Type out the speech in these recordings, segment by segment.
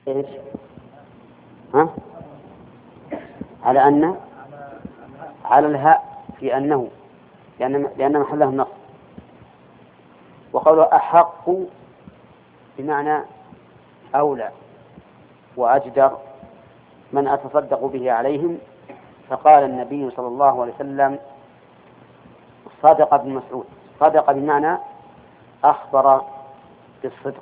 إيش؟ ها؟ على أن على الهاء في أنه لأن محله النص. وقوله أحق بمعنى أولى وأجدر من أتصدق به عليهم. فقال النبي صلى الله عليه وسلم صدق ابن مسعود. صدق بمعنى أخبر بالصدق.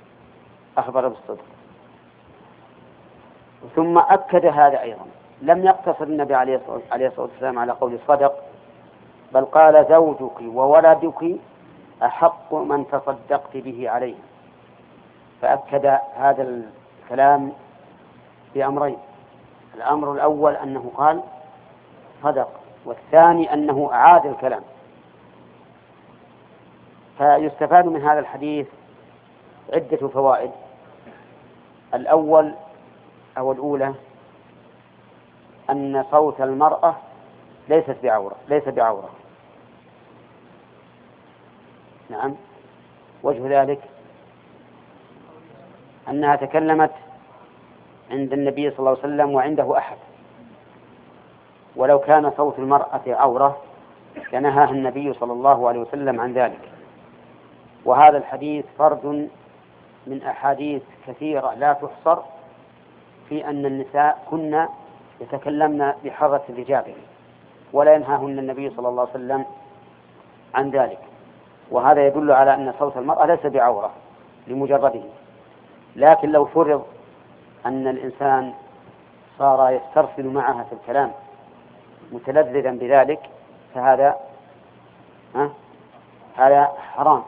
ثم أكد هذا أيضا، لم يقتصر النبي عليه الصلاة والسلام على قول صدق، بل قال زوجك وولدك أحق من تصدقت به عليه. فأكد هذا الكلام بأمرين: الأمر الأول أنه قال صدق، والثاني أنه أعاد الكلام. فيستفاد من هذا الحديث عدة فوائد. الأولى أن صوت المرأة ليس بعورة. نعم. وجه ذلك أنها تكلمت عند النبي صلى الله عليه وسلم وعنده أحد، ولو كان صوت المرأة عورة لنهاها النبي صلى الله عليه وسلم عن ذلك. وهذا الحديث فرد من أحاديث كثيرة لا تحصر في أن النساء كن يتكلمن بحظة الرجال، ولا ينهاهن النبي صلى الله عليه وسلم عن ذلك. وهذا يدل على أن صوت المرأة ليس بعورة لمجرده. لكن لو فرض أن الإنسان صار يسترسل معها في الكلام متلذذا بذلك فهذا هذا حرام،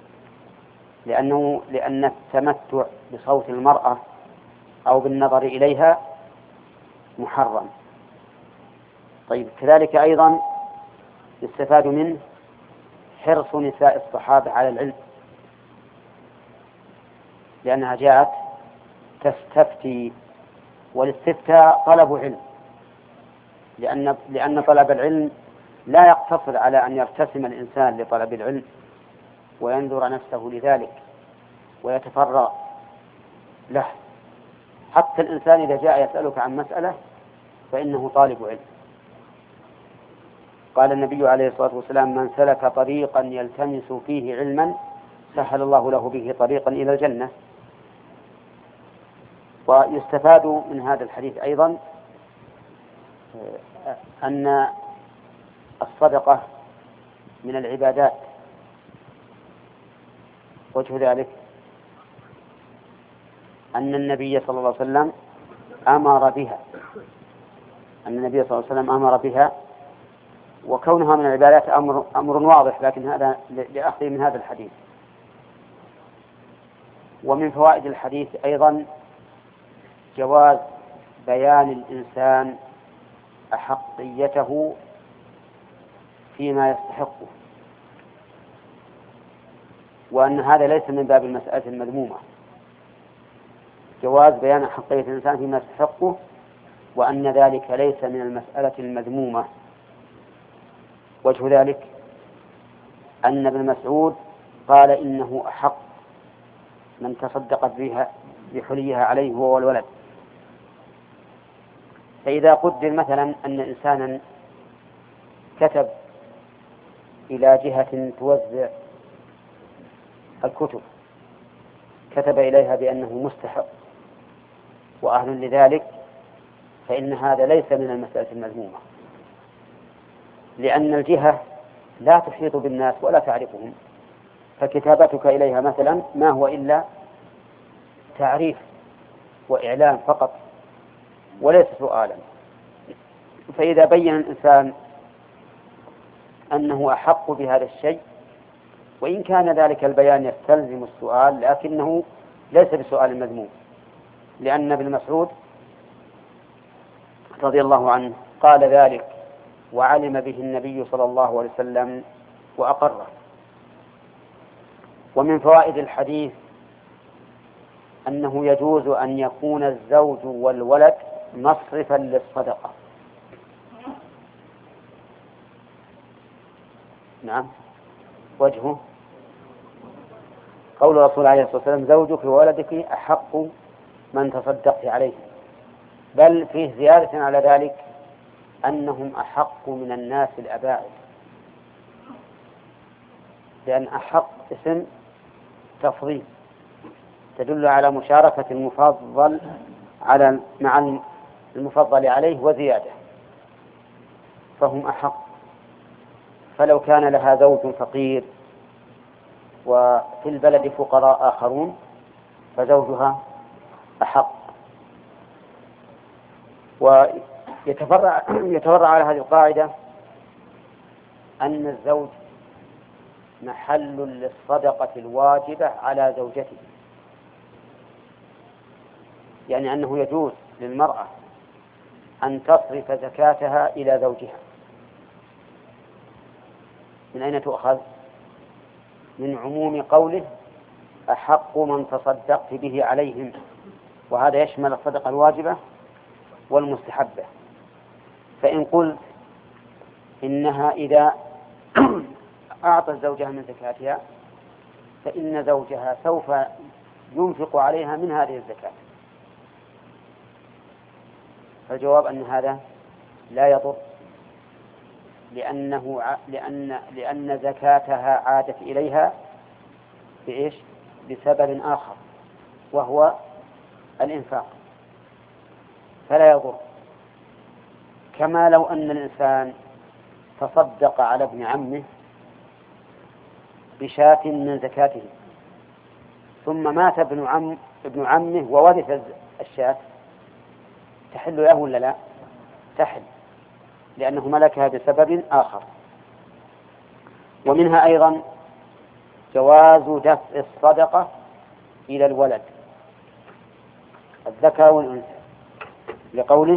لأن التمتع بصوت المرأة أو بالنظر إليها محرم. طيب، كذلك أيضا يستفاد منه حرص نساء الصحابة على العلم، لأنها جاءت تستفتي، والاستفتاء طلب علم، لأن طلب العلم لا يقتصر على أن يرتسم الإنسان لطلب العلم وينذر نفسه لذلك ويتفرغ له. حتى الإنسان إذا جاء يسألك عن مسألة فإنه طالب علم. قال النبي عليه الصلاة والسلام: من سلك طريقا يلتمس فيه علما سهل الله له به طريقا إلى الجنة. ويستفاد من هذا الحديث أيضا أن الصدقة من العبادات. وجه ذلك أن النبي صلى الله عليه وسلم أمر بها، وكونها من العبادات أمر واضح، لكن هذا لأخذ من هذا الحديث. ومن فوائد الحديث أيضا جواز بيان الإنسان أحقيته فيما يستحقه، وأن هذا ليس من باب المسألة المذمومة. جواز بيان أحقية الإنسان فيما يستحقه، وأن ذلك ليس من المسألة المذمومة. وجه ذلك أن ابن مسعود قال إنه أحق من تصدقت بها بحليها عليه هو والولد. فإذا قدر مثلا أن إنسانا كتب إلى جهة توزع الكتب، كتب إليها بأنه مستحق وأهل لذلك، فإن هذا ليس من المسألة المذمومة، لأن الجهة لا تحيط بالناس ولا تعرفهم، فكتابتك إليها مثلا ما هو إلا تعريف وإعلام فقط وليس سؤالا. فإذا بين الإنسان أنه أحق بهذا الشيء، وإن كان ذلك البيان يستلزم السؤال، لكنه ليس بسؤال مذموم، لأن ابن مسعود رضي الله عنه قال ذلك وعلم به النبي صلى الله عليه وسلم وأقره. ومن فوائد الحديث أنه يجوز أن يكون الزوج والولد مصرفا للصدقة. نعم. وجهه قول الرسول عليه الصلاة والسلام: زوجك وولدك أحق من تصدقت عليه، بل فيه زيادة على ذلك أنهم أحق من الناس الأباعد، لأن أحق اسم تفضيل تدل على مشاركة المفضل مع المفضل عليه وزيادة، فهم أحق. فلو كان لها زوج فقير وفي البلد فقراء آخرون فزوجها أحق. ويتفرع على هذه القاعدة أن الزوج محل للصدقة الواجبة على زوجته، يعني أنه يجوز للمرأة أن تصرف زكاتها إلى زوجها. من أين تؤخذ؟ من عموم قوله أحق من تصدقت به عليهم، وهذا يشمل الصدقة الواجبة والمستحبة. فإن قلت إنها إذا أعطت زوجها من زكاتها فإن زوجها سوف ينفق عليها من هذه الزكاة، فالجواب أن هذا لا يضر، لأن زكاتها عادت إليها بإيش؟ بسبب آخر وهو الإنفاق، فلا يضر. كما لو أن الإنسان تصدق على ابن عمه بشاة من زكاته ثم مات ابن عمه وورث الشاة، تحل له ولا لا؟ تحل، لأنه ملكها بسبب آخر. ومنها أيضا جواز دفع الصدقة إلى الولد الذكر والأنثى، لقوله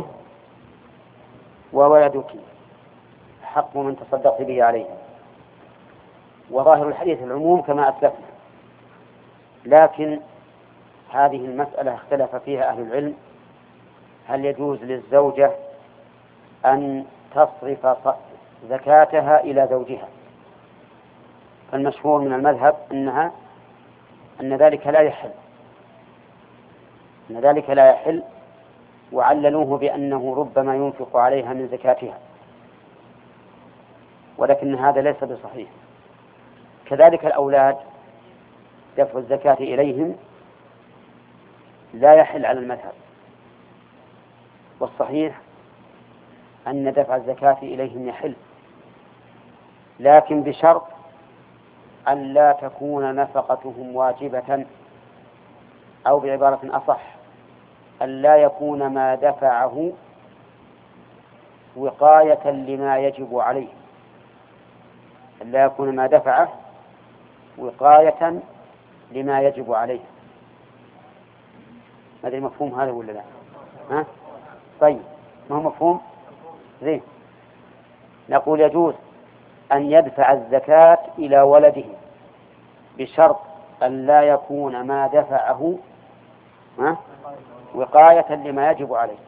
وولدك حق من تصدقت به عليه، وظاهر الحديث العموم كما أسلفنا. لكن هذه المسألة اختلف فيها أهل العلم، هل يجوز للزوجة أن تصرف زكاتها إلى زوجها؟ فالمشهور من المذهب أن ذلك لا يحل، وعللوه بأنه ربما ينفق عليها من زكاتها، ولكن هذا ليس بصحيح. كذلك الأولاد دفع الزكاة إليهم لا يحل على المذهب، والصحيح أن دفع الزكاة إليهم يحل، لكن بشرط أن لا تكون نفقتهم واجبة، أو بعبارة أصح أن لا يكون ما دفعه وقاية لما يجب عليه، أن لا يكون ما دفعه وقاية لما يجب عليه. هذا مفهوم هذا ولا لا؟ ها؟ طيب، ما هو مفهوم؟ زين. نقول يجوز أن يدفع الزكاة إلى ولده بشرط أن لا يكون ما دفعه وقاية لما يجب عليه.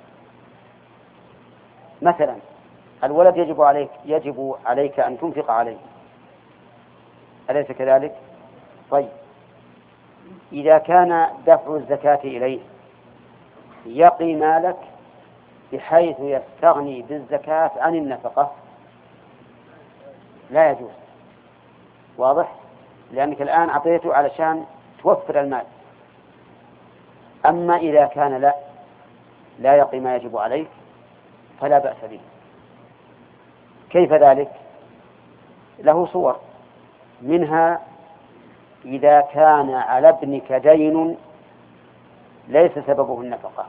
مثلا الولد يجب عليك أن تنفق عليه، أليس كذلك؟ طيب، إذا كان دفع الزكاة إليه يقي مالك بحيث يستغني بالزكاة عن النفقة لا يجوز، واضح؟ لأنك الآن أعطيته علشان توفر المال. أما إذا كان لا يقي ما يجب عليك فلا بأس به. كيف ذلك؟ له صور، منها إذا كان على ابنك دين ليس سببه النفقة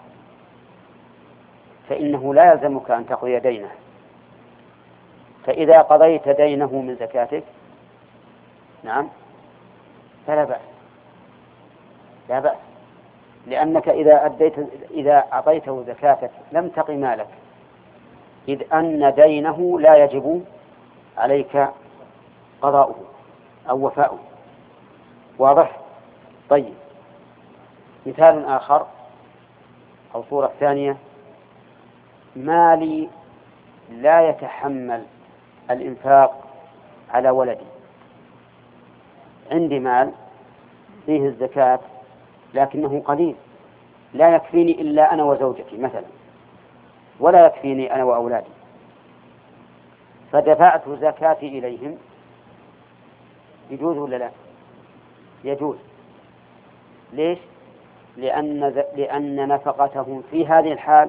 فإنه لا يلزمك أن تقضي دينه، فإذا قضيت دينه من زكاتك نعم فلا بأس، لا بأس، لأنك إذا أعطيته زكاتك لم تقي مالك، إذ أن دينه لا يجب عليك قضاؤه أو وفاؤه، واضح؟ طيب، مثال آخر أو صورة ثانية: مالي لا يتحمل الإنفاق على ولدي، عندي مال فيه الزكاة لكنه قليل لا يكفيني إلا أنا وزوجتي مثلا، ولا يكفيني أنا وأولادي، فدفعت زكاتي إليهم، يجوز ولا لا؟ يجوز. ليش؟ لأن نفقتهم في هذه الحال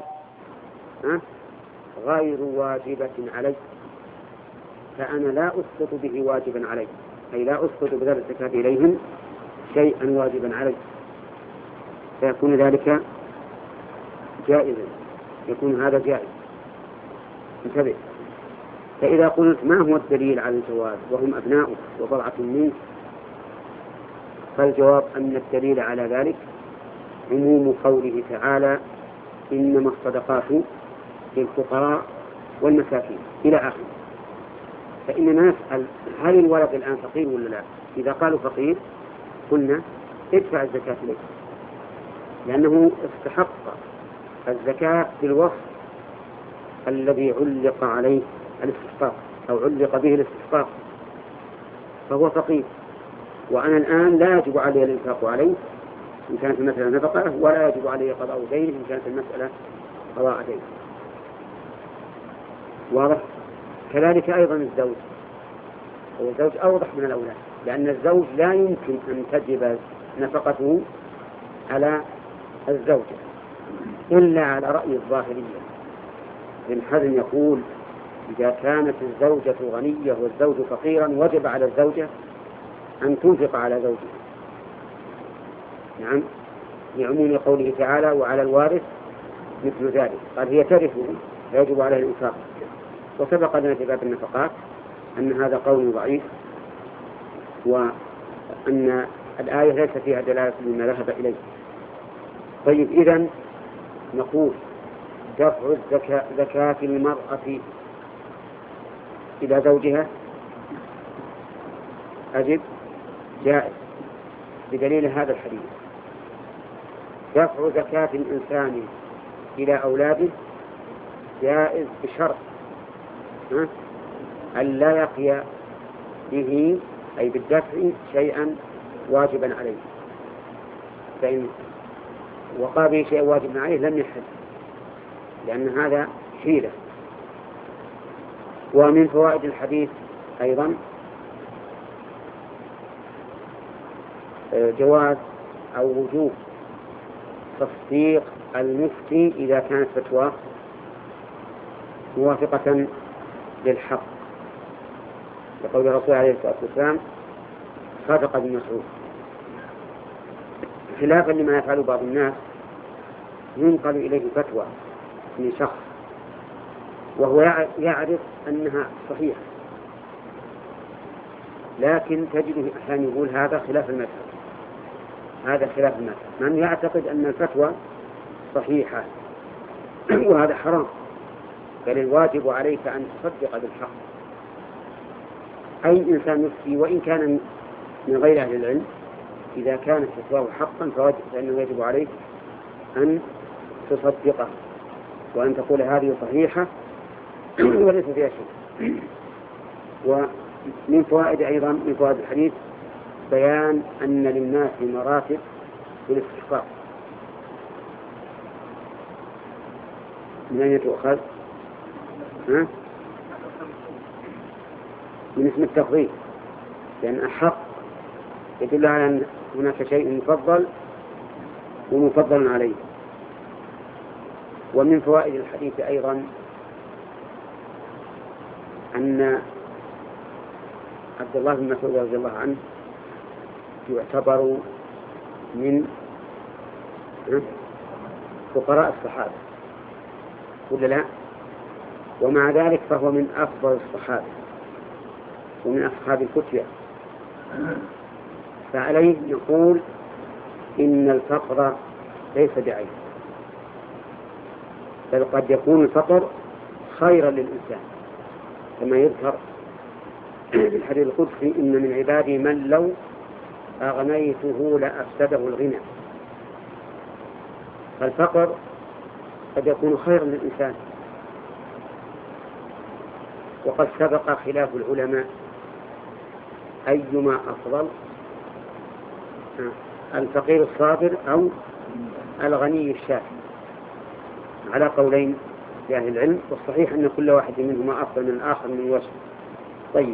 غير واجبة علي، فأنا لا أسقط به واجبا علي، أي لا أسقط بذل الزكاة إليهم شيئا واجبا علي، فيكون ذلك جائزا، يكون هذا جائز. انتبه، فإذا قلت ما هو الدليل على الجواز وهم أبناؤك وبضعة منك، فالجواب أن الدليل على ذلك عموم قوله تعالى إنما الصدقات للفقراء والمساكين إلى آخره. فإننا نسأل هل الولد الآن فقير ولا لا؟ إذا قالوا فقير قلنا ادفع الزكاة إليه، لأنه استحق الزكاة بالوصف الذي علق عليه الاستحقاق أو علق به الاستحقاق، فهو فقير، وأنا الآن لا يجب علي الإنفاق عليه إن كانت المسألة نفقة، ولا يجب علي قضاء دين إن كانت المسألة قضاء دين. واضح؟ كذلك أيضا الزوج، والزوج أوضح من الأولاد، لأن الزوج لا يمكن أن تجب نفقته على الزوجة إلا على رأي الظاهرية. ابن حزم يقول إذا كانت الزوجة غنية والزوج فقيرا وجب على الزوجة أن تنفق على زوجها، نعم، لعموم قوله تعالى وعلى الوارث مثل ذلك، قال هي ترثه فيجب عليه الإنفاق. وسبق لنا في باب النفقات أن هذا قول ضعيف، وأن الآية ليس فيها دلالة لما ذهب إليه. طيب، إذن نقول دفع زكاة المرأة إلى زوجها أجب جائز بدليل هذا الحديث. دفع زكاة الإنسان إلى أولاده جائز بشرط أن لا يقي به أي بالدفع شيئا واجبا عليه، فإن وقع به شيء واجبا عليه لم يحل، لأن هذا حيلة. ومن فوائد الحديث أيضا جواز أو وجوب تصديق المفتي إذا كانت فتوى موافقة للحق، لقول الرسول عليه الصلاة والسلام صدق ابن مسعود، خلافا لما يفعل بعض الناس، ينقل إليه فتوى من شخص وهو يعرف أنها صحيحة، لكن تجده أحيانا يقول هذا خلاف المذهب، هذا خلاف المذهب، من يعتقد أن الفتوى صحيحة وهذا حرام، بل الواجب عليك أن تصدق بالحق. أي إنسان يفتي وإن كان من غير أهل العلم، إذا كانت فتواه حقا فإنه يجب عليك أن تصدقه وأن تقول هذه صحيحة وليس فيها شيء. ومن فوائد أيضا من فوائد الحديث بيان أن للناس مراتب في الاستحقاق. من أين تؤخذ؟ من اسم التفضيل، لأن أحق يدل على أن هناك شيء مفضل ومفضل عليه. ومن فوائد الحديث أيضا أن عبد الله بن مسعود رضي الله عنه يعتبر من فقراء الصحابة ولا لا؟ ومع ذلك فهو من أفضل الصحابة ومن أصحاب الفتية، فعليه نقول إن الفقر ليس بعيب، بل قد يكون الفقر خيرا للإنسان، كما يذكر في الحديث القدسي إن من عبادي من لو أغنيته لأفسده الغنى. فالفقر قد يكون خيرا للإنسان. وقد سبق خلاف العلماء أيما أفضل، الفقير الصابر أو الغني الشافي على قولين لأهل العلم، والصحيح أن كل واحد منهما أفضل من الآخر من وجه. طيب،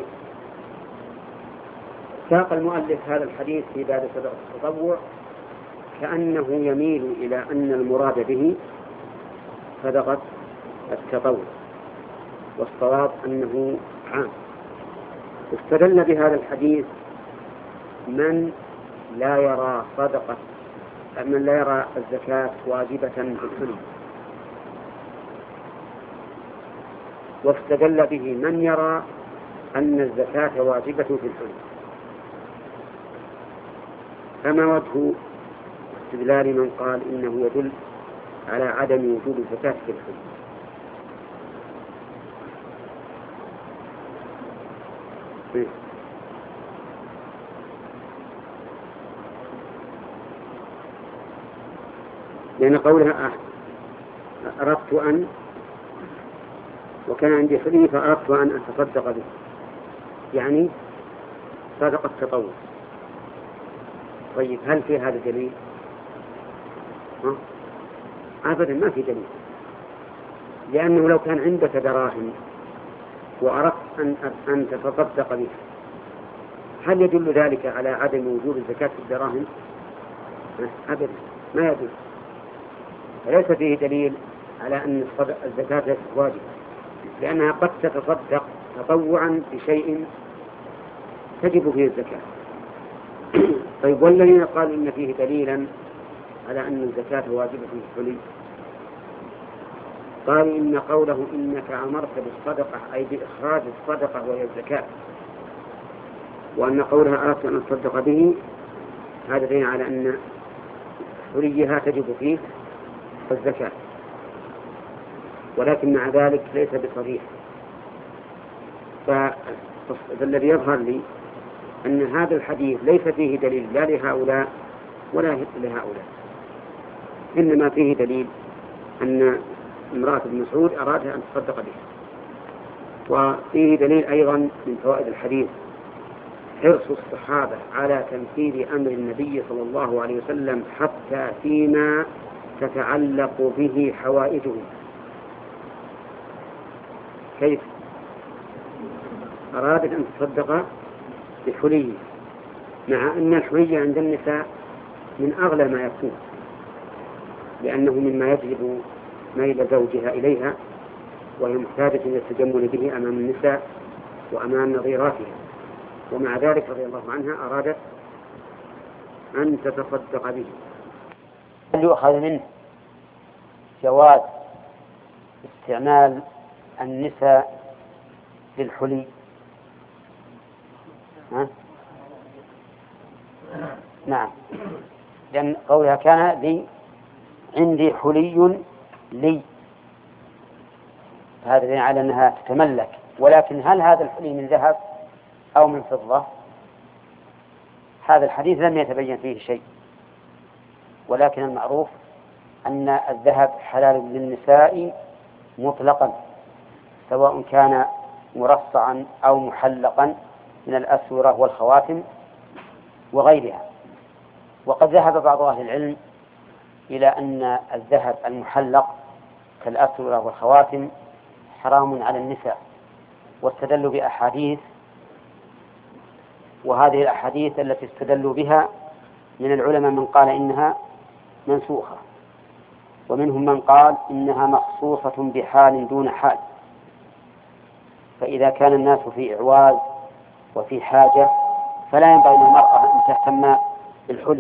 ساق المؤلف هذا الحديث في باب صدقة التطوع كأنه يميل إلى أن المراد به صدقة التطوع، والصواب أنه عام. استدل بهذا الحديث من لا يرى الزكاة واجبة في الحلي، واستدل به من يرى أن الزكاة واجبة في الحلي. فما وجه استدلال من قال إنه يدل على عدم وجوب الزكاة في الحلي؟ لأن قولها أردت أن، وكان عندي حلي فأردت أن أتصدق به، يعني صدقة التطوع. طيب، هل في هذا دليل؟ أبدا ما في دليل، لأنه لو كان عندك دراهم وأردت أن تتصدق به، هل يدل ذلك على عدم وجوب الزكاة في الدراهم؟ أبدا ما يدل، وليس فيه دليل على أن الزكاة ليست واجبة، لأنها قد تتصدق تطوعا بشيء تجب فيه الزكاة. طيب، والذين قالوا إن فيه دليلا على أن الزكاة واجبة في الحلي قالوا إن قوله إنك أمرت بالصدقة أي بإخراج الصدقة وهي الزكاة، وأن قولها أردت أن أتصدق به هذا دليل على أن حليها تجب فيه الزكاة، ولكن مع ذلك ليس بصريح. فالذي يظهر لي أن هذا الحديث ليس فيه دليل لا لهؤلاء ولا لهؤلاء، إنما فيه دليل أن امرأة ابن مسعود أرادها أن تصدق به. وفيه دليل أيضا من فوائد الحديث حرص الصحابة على تنفيذ أمر النبي صلى الله عليه وسلم حتى فيما تتعلق به حوائجهم. كيف؟ أرادت أن تصدق بحلي، مع أن الحلي عند النساء من أغلى ما يكون، لأنه مما يجلب ميل زوجها إليها، وهي محتاجة إلى التجمل به أمام النساء وأمام نظيراتها، ومع ذلك رضي الله عنها أرادت أن تتصدق به. يؤخذ منه جواز استعمال النساء للحلي. نعم، لأن قولها كان لي عندي حلي لي، هذا دليل على أنها تتملك. ولكن هل هذا الحلي من ذهب أو من فضة؟ هذا الحديث لم يتبين فيه شيء، ولكن المعروف أن الذهب حلال للنساء مطلقا، سواء كان مرصعا أو محلقا من الأسورة والخواتم وغيرها. وقد ذهب بعض أهل العلم إلى أن الذهب المحلق كالأسورة والخواتم حرام على النساء، واستدلوا بأحاديث، وهذه الأحاديث التي استدلوا بها من العلماء من قال إنها منسوخة، ومنهم من قال إنها مخصوصة بحال دون حال. فإذا كان الناس في إعواز وفي حاجة فلا ينبغي للمرأة أن تهتم بالحلي،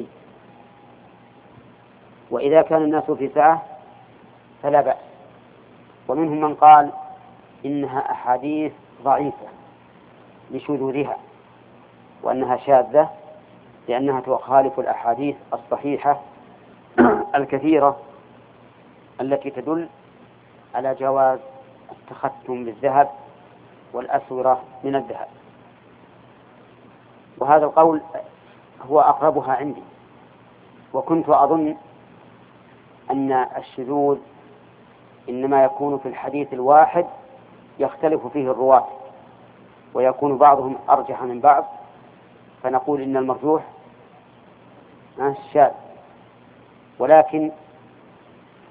وإذا كان الناس في سعة فلا بأس. ومنهم من قال إنها أحاديث ضعيفة لشذوذها، وأنها شاذة لأنها تخالف الأحاديث الصحيحة الكثيرة التي تدل على جواز التختم بالذهب والأسورة من الذهب. وهذا القول هو أقربها عندي، وكنت أظن أن الشذوذ إنما يكون في الحديث الواحد يختلف فيه الرواة، ويكون بعضهم أرجح من بعض، فنقول إن المرجوح شاذ. ولكن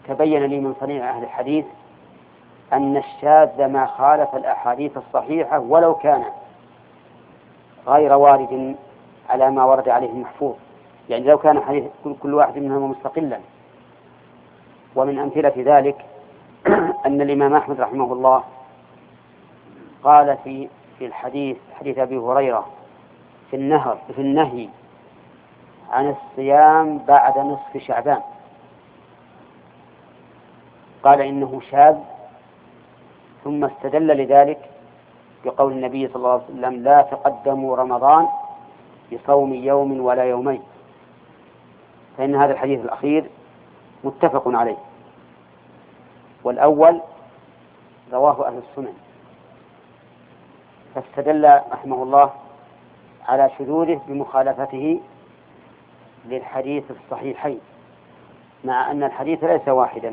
تبين لي من صنيع أهل الحديث أن الشاذ ما خالف الأحاديث الصحيحة ولو كان غير وارد على ما ورد عليه المحفوظ، يعني لو كان حديث كل واحد منهم مستقلا. ومن أمثلة ذلك أن الإمام أحمد رحمه الله قال في حديث أبي هريرة في النهي عن الصيام بعد نصف شعبان، قال إنه شاذ، ثم استدل لذلك بقول النبي صلى الله عليه وسلم: لا تقدموا رمضان بصوم يوم ولا يومين، فإن هذا الحديث الأخير متفق عليه، والأول رواه أهل السنن، فاستدل رحمه الله على شذوذه بمخالفته للحديث الصحيحين، مع أن الحديث ليس واحدا.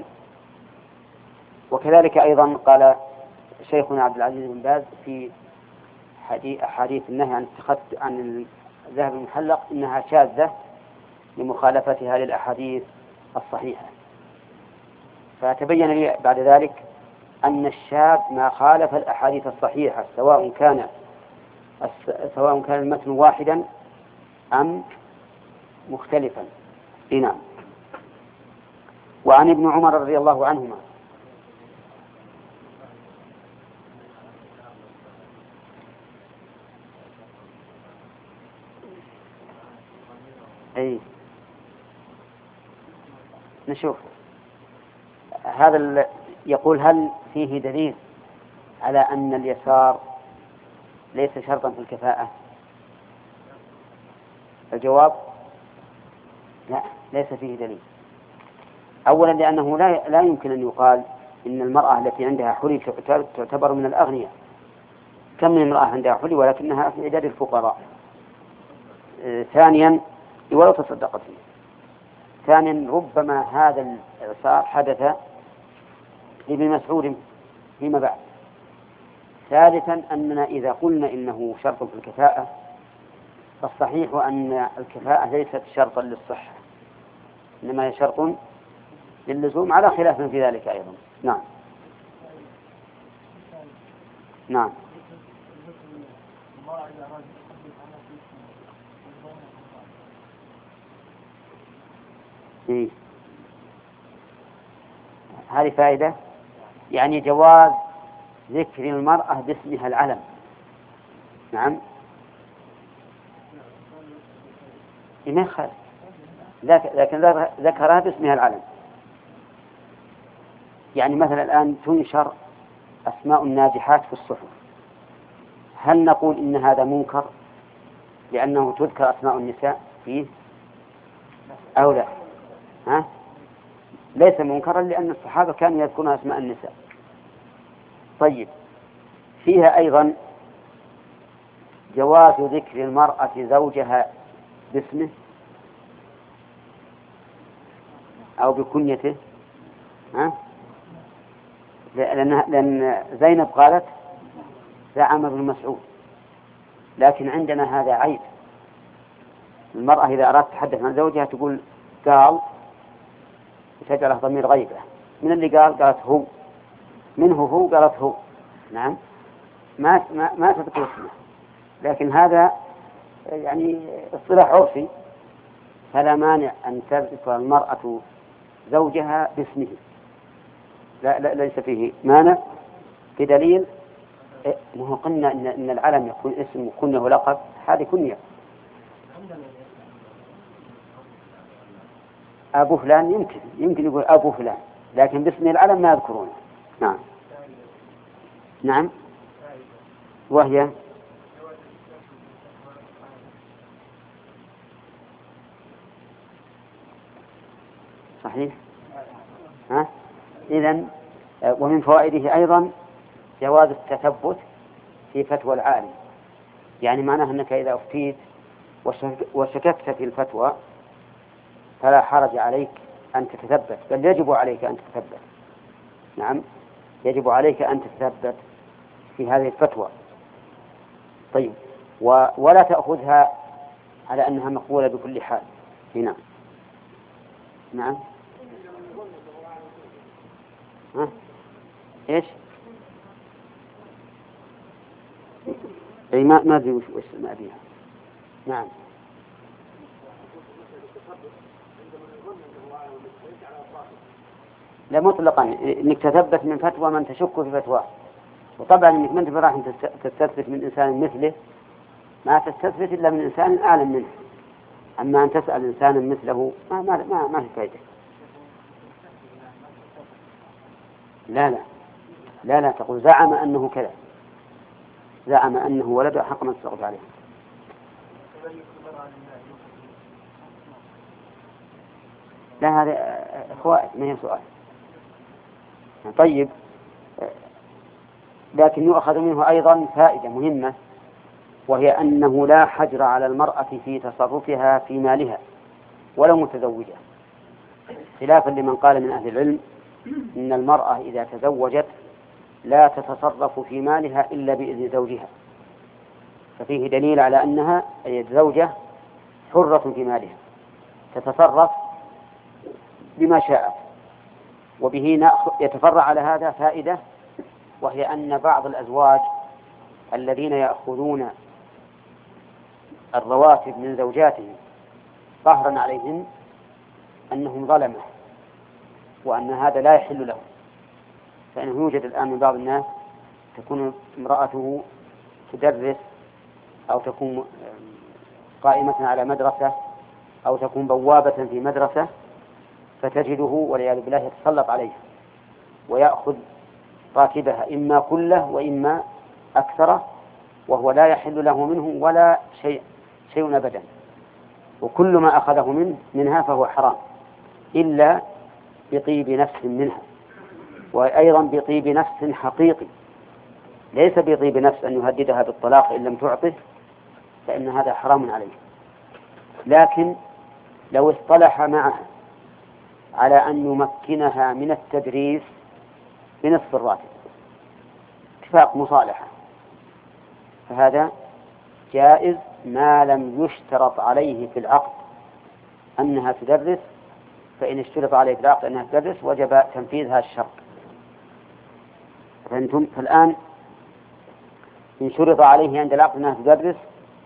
وكذلك أيضا قال شيخنا عبد العزيز بن باز في أحاديث النهي عن الذهب المحلق إنها شاذة لمخالفتها للأحاديث الصحيحة. فتبين لي بعد ذلك أن الشاذ ما خالف الأحاديث الصحيحة، سواء كان المتن واحدا أم مختلفا. نعم. وعن ابن عمر رضي الله عنهما نشوف هذا يقول: هل فيه دليل على أن اليسار ليس شرطا في الكفاءة؟ الجواب: لا، ليس فيه دليل. أولا لأنه لا يمكن أن يقال إن المرأة التي عندها حلي تعتبر من الأغنياء. كم من امرأة عندها حلي ولكنها في عداد الفقراء. ثانيا ولو تصدقت فيه. ثانيا ربما هذا الإعصار حدث لابن مسعود فيما بعد. ثالثا أننا إذا قلنا إنه شرط في الكفاءة فالصحيح أن الكفاءة ليست شرطا للصحة، إنما هي شرط للزوم، على خلاف في ذلك أيضا. نعم. نعم. إيه؟ هذه فائدة، يعني جواز ذكر المرأة باسمها العلم. نعم. ما يخالف، لكن ذكرها باسمها العلم. يعني مثلا الآن تنشر أسماء الناجحات في الصحف، هل نقول إن هذا منكر لأنه تذكر أسماء النساء فيه أو لا؟ ليس منكرا لأن الصحابة كانوا يذكرون أسماء النساء. طيب، فيها أيضا جواز ذكر المرأة زوجها باسمه أو بكنيته، لأن زينب قالت زعم ابن مسعود، لكن عندنا هذا عيب. المرأة إذا أردت تتحدث عن زوجها تقول قال، وتجعله ضمير غيبة. من اللي قالت هو، منه هو قالت هو. نعم، ما تذكر اسمه، لكن هذا يعني اصطلاح عرفي، فلا مانع أن تذكر المرأة زوجها باسمه، لا ليس فيه مانع، بدليل ما قلنا إن العلم يكون اسم وكنية ولقب، هذه كنية. أبو فلان يمكن يقول أبو فلان، لكن باسم العلم ما يذكرونه. نعم. نعم. وهي صحيح. إذن ومن فوائده أيضا جواز التثبت في فتوى العالم، يعني معناه أنك إذا أفتيت وشككت في الفتوى فلا حرج عليك أن تتثبت، بل يجب عليك أن تتثبت. نعم، يجب عليك أن تتثبت في هذه الفتوى. طيب، ولا تأخذها على أنها مقبولة بكل حال. نعم. نعم. ها؟ إيش؟ أي ما أدري وش ما فيها. نعم. لا مطلقا، إنك تثبت من فتوى من تشك في فتواه. وطبعا إنك ما أنت راح تستثبت من إنسان مثله، ما تستثبت إلا من إنسان أعلم منه. أما أن تسأل إنسانا مثله ما في فائدة. لا تقول زعم أنه كذا، زعم أنه ولد حق من تسقط عليه. لا هذا فوائد ما هي سؤال. طيب، لكن يؤخذ منه أيضا فائدة مهمة، وهي أنه لا حجر على المرأة في تصرفها في مالها ولو متزوجة، خلافا لمن قال من أهل العلم إن المرأة إذا تزوجت لا تتصرف في مالها إلا بإذن زوجها، ففيه دليل على أنها أي الزوجة حرة في مالها تتصرف بما شاءت. وبه يتفرع على هذا فائدة، وهي أن بعض الأزواج الذين يأخذون الرواتب من زوجاتهم قهرا عليهم أنهم ظلمة، وأن هذا لا يحل لهم. فإنه يوجد الآن من بعض الناس تكون امرأته تدرس أو تكون قائمة على مدرسة أو تكون بوابة في مدرسة، فتجده والعياذ بالله يتسلط عليها ويأخذ راتبها إما كله وإما أكثره، وهو لا يحل له منه ولا شيء أبدا، وكل ما أخذه منها فهو حرام إلا بطيب نفس منها، وأيضا بطيب نفس حقيقي، ليس بطيب نفس أن يهددها بالطلاق إن لم تعطه، فإن هذا حرام عليه. لكن لو اصطلح معها على أن يمكنها من التدريس بنصف الراتب اتفاق مصالحة، فهذا جائز ما لم يشترط عليه في العقد أنها تدرس، فإن اشترط عليه في العقد أنها تدرس وجب تنفيذ هذا الشرط. فأنتم فالآن إن شرط عليه عند العقد أنها تدرس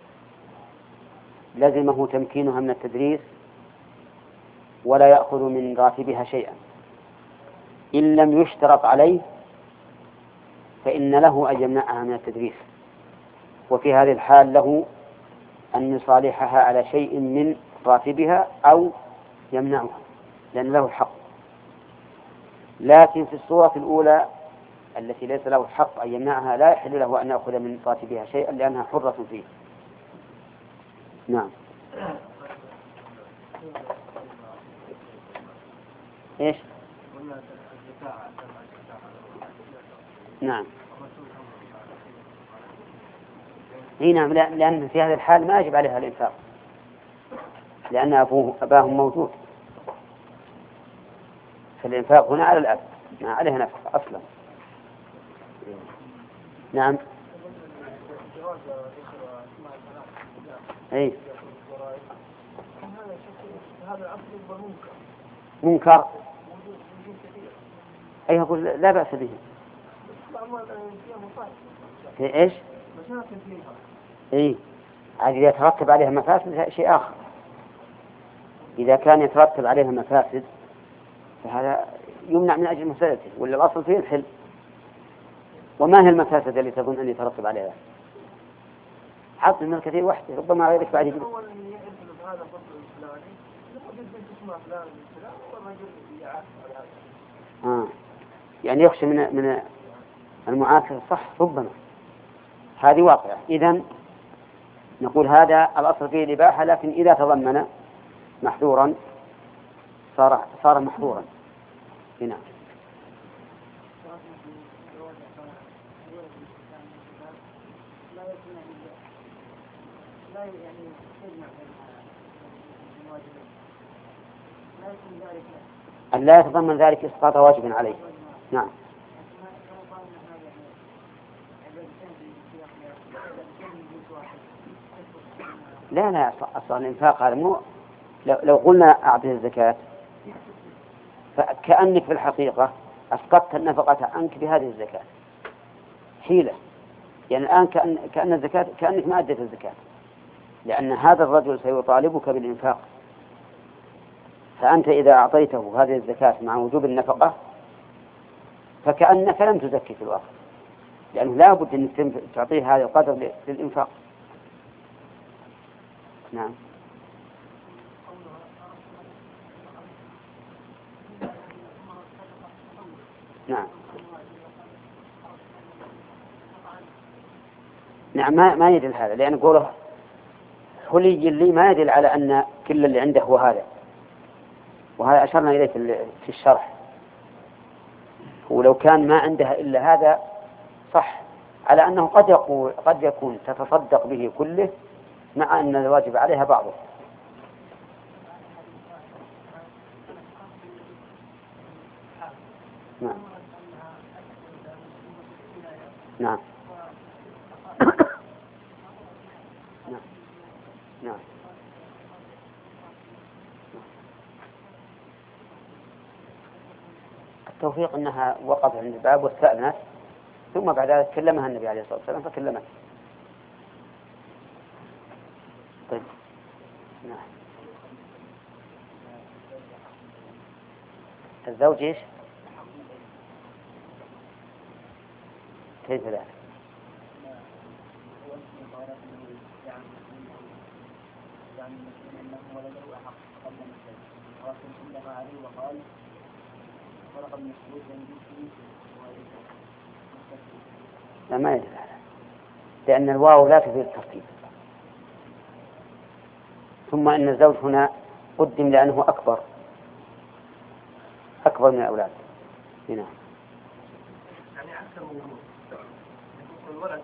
لزمه تمكينها من التدريس ولا يأخذ من راتبها شيئا. إن لم يشترط عليه فإن له أن يمنعها من التدريس، وفي هذه الحال له أن يصالحها على شيء من راتبها أو يمنعها، لأن له الحق. لكن في الصورة الأولى التي ليس له الحق أن يمنعها لا يحل له أن يأخذ من راتبها شيئا لأنها حرة فيه. نعم. إيش؟ نعم. نعم، لأن في هذه الحال ما يجب عليها الإنفاق، لأن أباهم موجود، فالإنفاق هنا على الأب ما عليها نفقة أصلا. نعم. أي منكر. أي أقول لا بأس به. في إيش؟ إيه عاد إذا يترتب عليها مفاسد شيء آخر. إذا كان يترتب عليها مفاسد فهذا يمنع من أجل مفسدته، ولا الأصل فيه الحل. وما هي المفاسد اللي تظن أن يترتب عليها؟ حط من الكثير وحده، ربما غيرك بعد يجب. يعني يخشى من المعاكسة، صح، ربما هذه واقعة. إذن نقول هذا الأصل فيه الإباحة، لكن إذا تضمن محظورا صار محظورا. هنا أن لا يتضمن ذلك إسقاط واجب عليه. نعم. لا أصلا الإنفاق هذا مو لو قلنا أعطيه الزكاة فكأنك في الحقيقة أسقطت النفقة عنك بهذه الزكاة، حيلة. يعني الآن كأن الزكاة كأنك ما أديت الزكاة، لأن هذا الرجل سيطالبك بالإنفاق، فأنت إذا أعطيته هذه الزكاة مع وجوب النفقة فكأنك لم تزكي في الواقع، لأنه لا بد أن تعطيه هذا القدر للإنفاق. نعم. نعم. نعم، ما يدل هذا، لأن قوله حلي لي ما يدل على أن كل اللي عنده هو هذا، وهذا أشرنا إليه في الشرح. ولو كان ما عندها إلا هذا صح، على أنه قد يكون تتصدق به كله مع أن الواجب عليها بعضه. نعم. نعم. نعم. نعم. التوفيق أنها وقفت عند الباب واستأذنت، ثم بعد ذلك كلمها النبي عليه الصلاة والسلام فكلمت. طيب. نعم. الزوج إيش؟ كيف ذلك؟ لا، ما يدل على، لأن الواو لا تفيد الترتيب. ثم إن الزوج هنا قدم لأنه أكبر من الأولاد هنا. يعني أكثر من الولد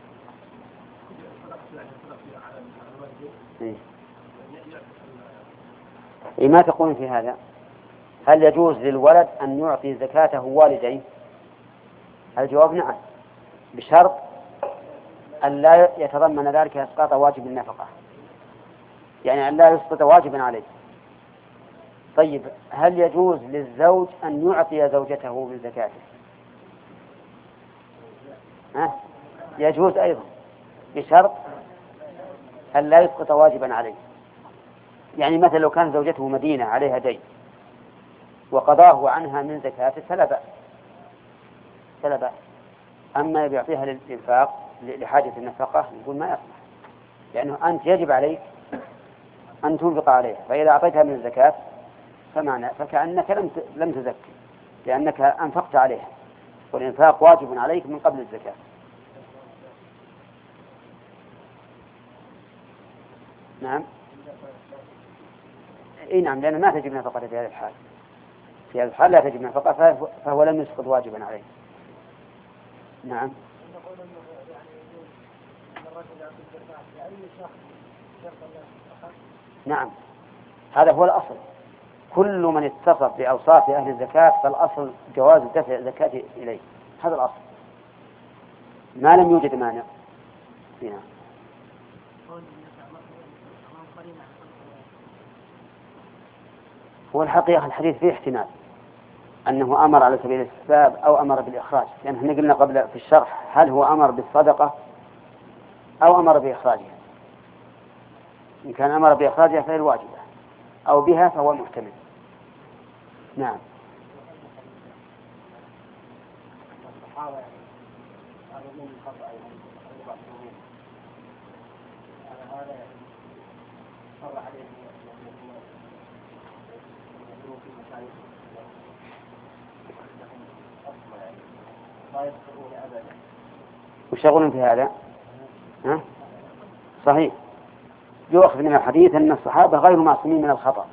إيه ما تقول في هذا؟ هل يجوز للولد أن يعطي زكاته والديه؟ الجواب نعم، بشرط أن لا يتضمن ذلك إسقاط واجب النفقة، يعني أن لا يسقط واجبا عليه. طيب، هل يجوز للزوج أن يعطي زوجته من زكاته؟ يجوز أيضا، بشرط أن لا يسقط واجبا عليه. يعني مثلا لو كان زوجته مدينة عليها دين وقضاه عنها من زكاته فلا بأس. أما يعطيها للإنفاق لحاجة النفقة يقول ما يصلح، لأنه أنت يجب عليك أن تنفق عليها، فإذا أعطيتها من الزكاة فكأنك لم تزكي، لأنك أنفقت عليها، والإنفاق واجب عليك من قبل الزكاة. نعم. إيه نعم، لأنه ما تجب نفقة في هذه الحال. في هذه الحال لا تجب نفقة، فهو لم يسقط واجبا عليه. نعم. نعم، هذا هو الأصل. كل من اتصف بأوصاف أهل الزكاة فالأصل جواز دفع الزكاة إليه، هذا الأصل ما لم يوجد مانع. نعم. هو الحقيقة الحديث فيه احتمال أنه أمر على سبيل الاستحباب أو أمر بالإخراج، لأن احنا قلنا قبل في الشرح هل هو أمر بالصدقة أو أمر بإخراجها. إن كان أمر بإخراجها فهي الواجبة، أو بها فهو محتمل. نعم. وشغل في هذا صحيح. يؤخذ من الحديث أن الصحابة غير معصومين من الخطأ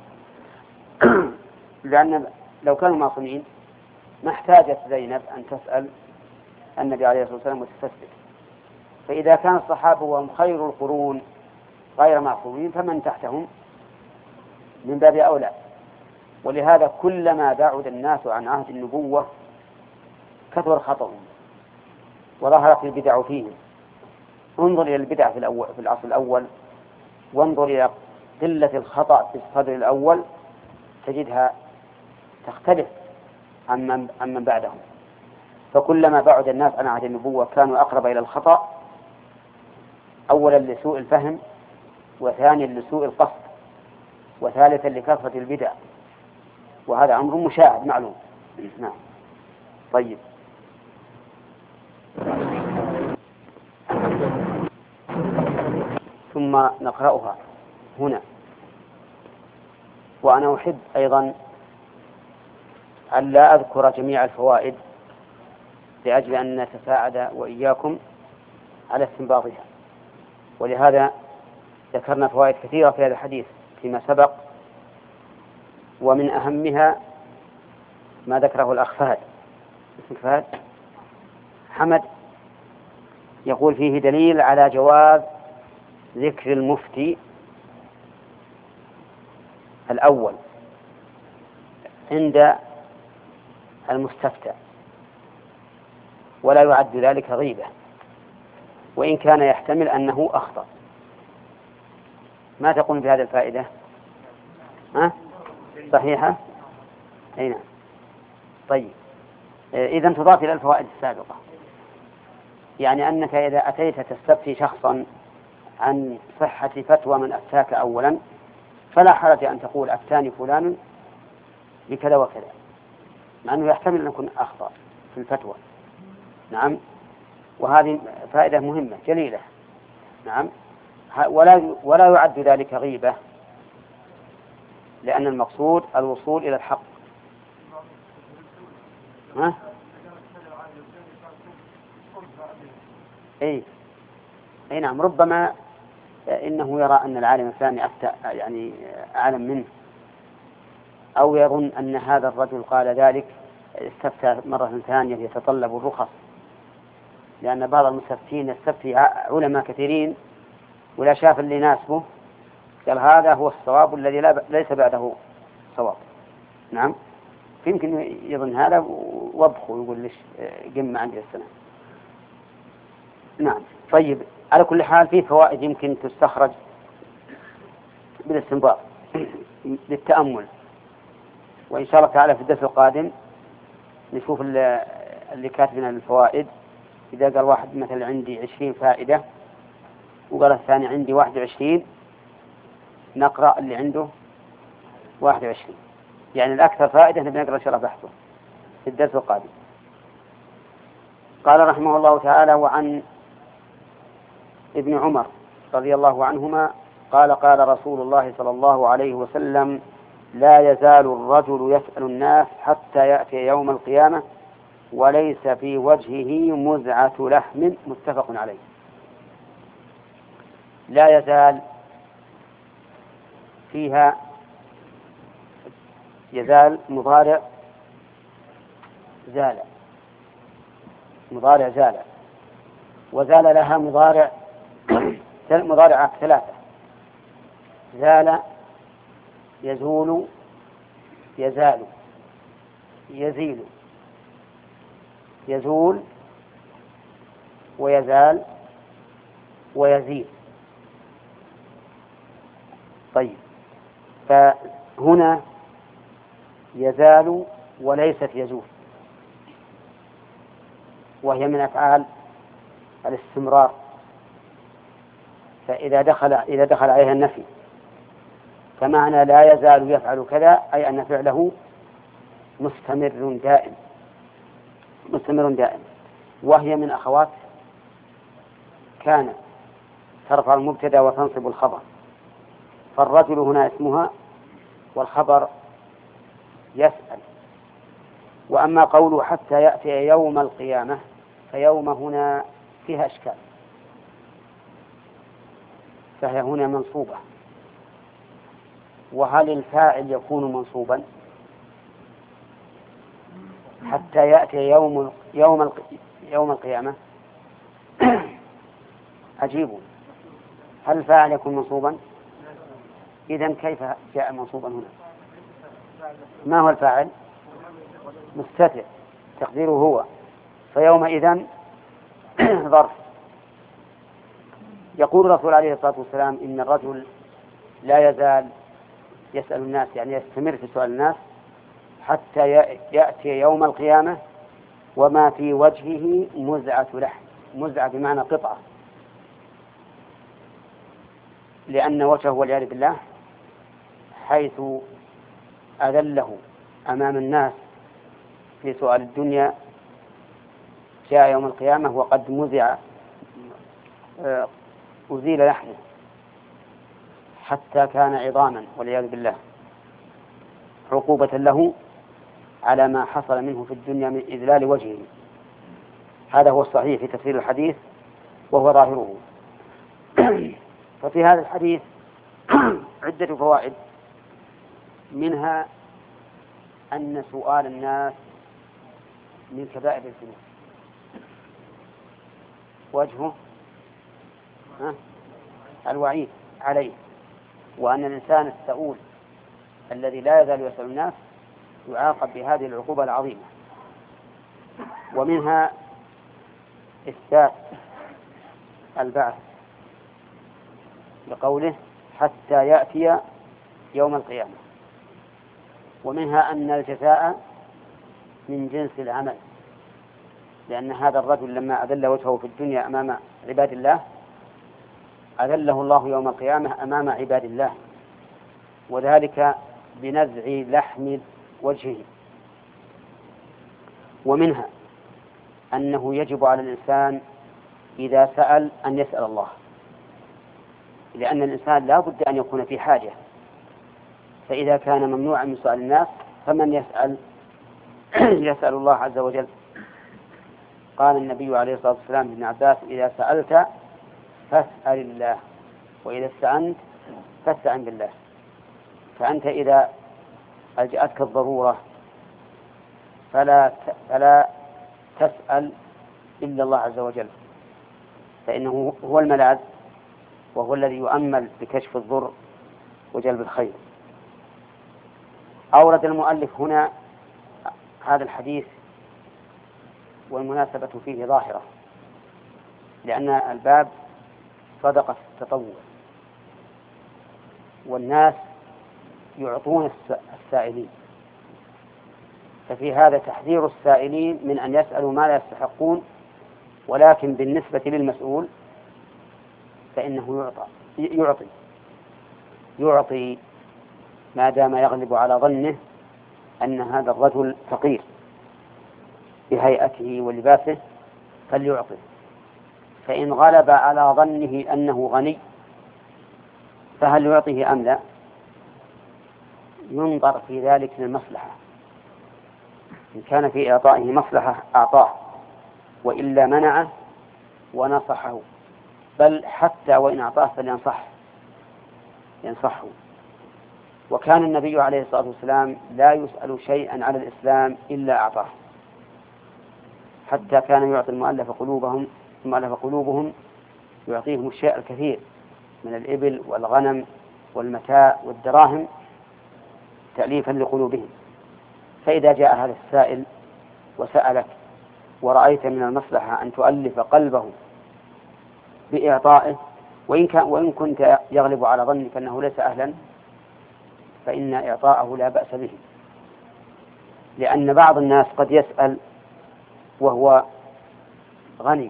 لأن لو كانوا معصومين ما احتاجت زينب أن تسأل النبي عليه الصلاة والسلام وتستثبت. فإذا كان الصحابة وهم خير القرون غير معصومين فمن تحتهم من باب أولى. ولهذا كلما بعد الناس عن عهد النبوة كثر خطأهم وظهرت البدع فيهم. انظر إلى البدع في العصر الأول، وانظر إلى قلة الخطأ في الصدر الأول تجدها تختلف عن من بعدهم. فكلما بعد الناس عن عهد النبوة كانوا أقرب إلى الخطأ، أولا لسوء الفهم، وثانيا لسوء القصد، وثالثا لكثرة البدع، وهذا أمر مشاهد معلوم. نعم. طيب، ثم نقرأها هنا. وأنا أحب أيضا أن لا أذكر جميع الفوائد لأجل أن نتساعد وإياكم على استنباطها، ولهذا ذكرنا فوائد كثيرة في هذا الحديث فيما سبق، ومن أهمها ما ذكره الأخ فهد. اسمك فهد حمد، يقول فيه دليل على جواز ذكر المفتي الأول عند المستفتى، ولا يعد ذلك غيبة، وإن كان يحتمل أنه أخطأ. ما تقول بهذه الفائدة؟ صحيحة؟ أي نعم. طيب، إذن تضاف إلى الفوائد السابقة، يعني أنك إذا أتيت تستفتي شخصا عن صحة فتوى من أفتاك أولا، فلا حرج أن تقول أفتاني فلان بكذا وكذا، مع أنه يحتمل أن يكون أخطأ في الفتوى. نعم، وهذه فائدة مهمة جليلة. نعم، ولا يعد ذلك غيبة، لأن المقصود الوصول إلى الحق. أي نعم، ربما إنه يرى أن العالم الثاني أفتى يعني أعلم منه، أو يظن أن هذا الرجل قال ذلك استفتى مرة ثانية يتطلب الرخص، لأن بعض المستفتين يستفتي علماء كثيرين ولا شاف اللي يناسبه قال هذا هو الصواب الذي ليس بعده صواب. نعم، يمكن يظن هذا وضخه ويقول ليش قمة عندي السنة. نعم. طيب، على كل حال في فوائد يمكن تستخرج بالاستنباط للتأمل، وإن شاء الله تعالى في الدرس القادم نشوف اللي كاتبنا الفوائد. إذا قال واحد مثلا عندي 20 فائدة وقال الثاني عندي 21، نقرأ اللي عنده 21، يعني الأكثر فائدة نبي نقرأ إن شاء الله بحثه في الدرس القادم. قال رحمه الله تعالى: وعن ابن عمر رضي الله عنهما قال: قال رسول الله صلى الله عليه وسلم: لا يزال الرجل يسأل الناس حتى يأتي يوم القيامة وليس في وجهه مزعة لحم. متفق عليه. لا يزال فيها يزال مضارع زال، مضارع زال، وزال لها مضارعات ثلاثة: زال، يزول، يزال، يزيل. يزول ويزال ويزيل. طيب، فهنا يزال وليست يزول، وهي من أفعال الاستمرار، فإذا دخل عليها النفي، فمعنى لا يزال يفعل كذا أي أن فعله مستمر دائم، وهي من أخوات كان ترفع المبتدأ وتنصب الخبر، فالرجل هنا اسمها والخبر يسأل. وأما قوله حتى يأتي يوم القيامة، فيوم هنا فيها إشكال، فهي هنا منصوبة، وهل الفاعل يكون منصوبا؟ حتى يأتي يوم القيامة عجيب، هل الفاعل يكون منصوبا؟ إذن كيف جاء منصوبا هنا؟ ما هو الفاعل؟ مستتر، تقديره هو، فيومئذ ظرف. يقول الرسول عليه الصلاة والسلام: إن الرجل لا يزال يسأل الناس، يعني يستمر في سؤال الناس حتى يأتي يوم القيامة وما في وجهه مزعة لحم، مزعة بمعنى قطعة، لأن وجهه والعياذ بالله حيث أذله أمام الناس في سؤال الدنيا جاء يوم القيامة وقد مزع أزيل لحمه حتى كان عظاما والعياذ بالله، عقوبة له على ما حصل منه في الدنيا من إذلال وجهه. هذا هو الصحيح في تفسير الحديث وهو ظاهره. ففي هذا الحديث عدة فوائد، منها أن سؤال الناس من كبائر الذنوب وجهه الوعيد عليه، وأن الإنسان السؤول الذي لا يزال يسأل الناس يعاقب بهذه العقوبة العظيمة. ومنها إثبات البعث لقوله حتى يأتي يوم القيامة. ومنها أن الجزاء من جنس العمل، لأن هذا الرجل لما أذل وجهه في الدنيا أمام عباد الله أذله الله يوم القيامة أمام عباد الله، وذلك بنزع لحم وجهه. ومنها أنه يجب على الإنسان إذا سأل أن يسأل الله، لأن الإنسان لا بد أن يكون في حاجة، فإذا كان ممنوعا من سؤال الناس فمن يسأل؟ يسأل الله عز وجل. قال النبي عليه الصلاة والسلام لابن عباس إذا سألت فاسأل الله وإذا استعنت فاستعن بالله. فأنت إذا ألجأتك الضرورة فلا تسأل إلا الله عز وجل، فإنه هو الملاذ وهو الذي يؤمل بكشف الضر وجلب الخير. أورد المؤلف هنا هذا الحديث والمناسبة فيه ظاهرة، لأن الباب صدقة التطوع، والناس يعطون السائلين، ففي هذا تحذير السائلين من أن يسألوا ما لا يستحقون، ولكن بالنسبة للمسؤول فإنه يعطي ما دام يغلب على ظنه أن هذا الرجل فقير بهيئته ولباسه فليعطي. فإن غلب على ظنه أنه غني فهل يعطيه أم لا؟ ينظر في ذلك للمصلحة، إن كان في إعطائه مصلحة أعطاه، وإلا منعه ونصحه، بل حتى وإن أعطاه فلينصحه. وكان النبي عليه الصلاة والسلام لا يسأل شيئا على الإسلام إلا أعطاه، حتى كان يعطي المؤلف قلوبهم يعطيهم الشيء الكثير من الإبل والغنم والمتاع والدراهم تأليفا لقلوبهم. فإذا جاء هذا السائل وسألك ورأيت من المصلحة أن تؤلف قلبه بإعطائه، وإن كنت يغلب على ظنك أنه ليس أهلا، فإن إعطاءه لا بأس به، لأن بعض الناس قد يسأل وهو غني،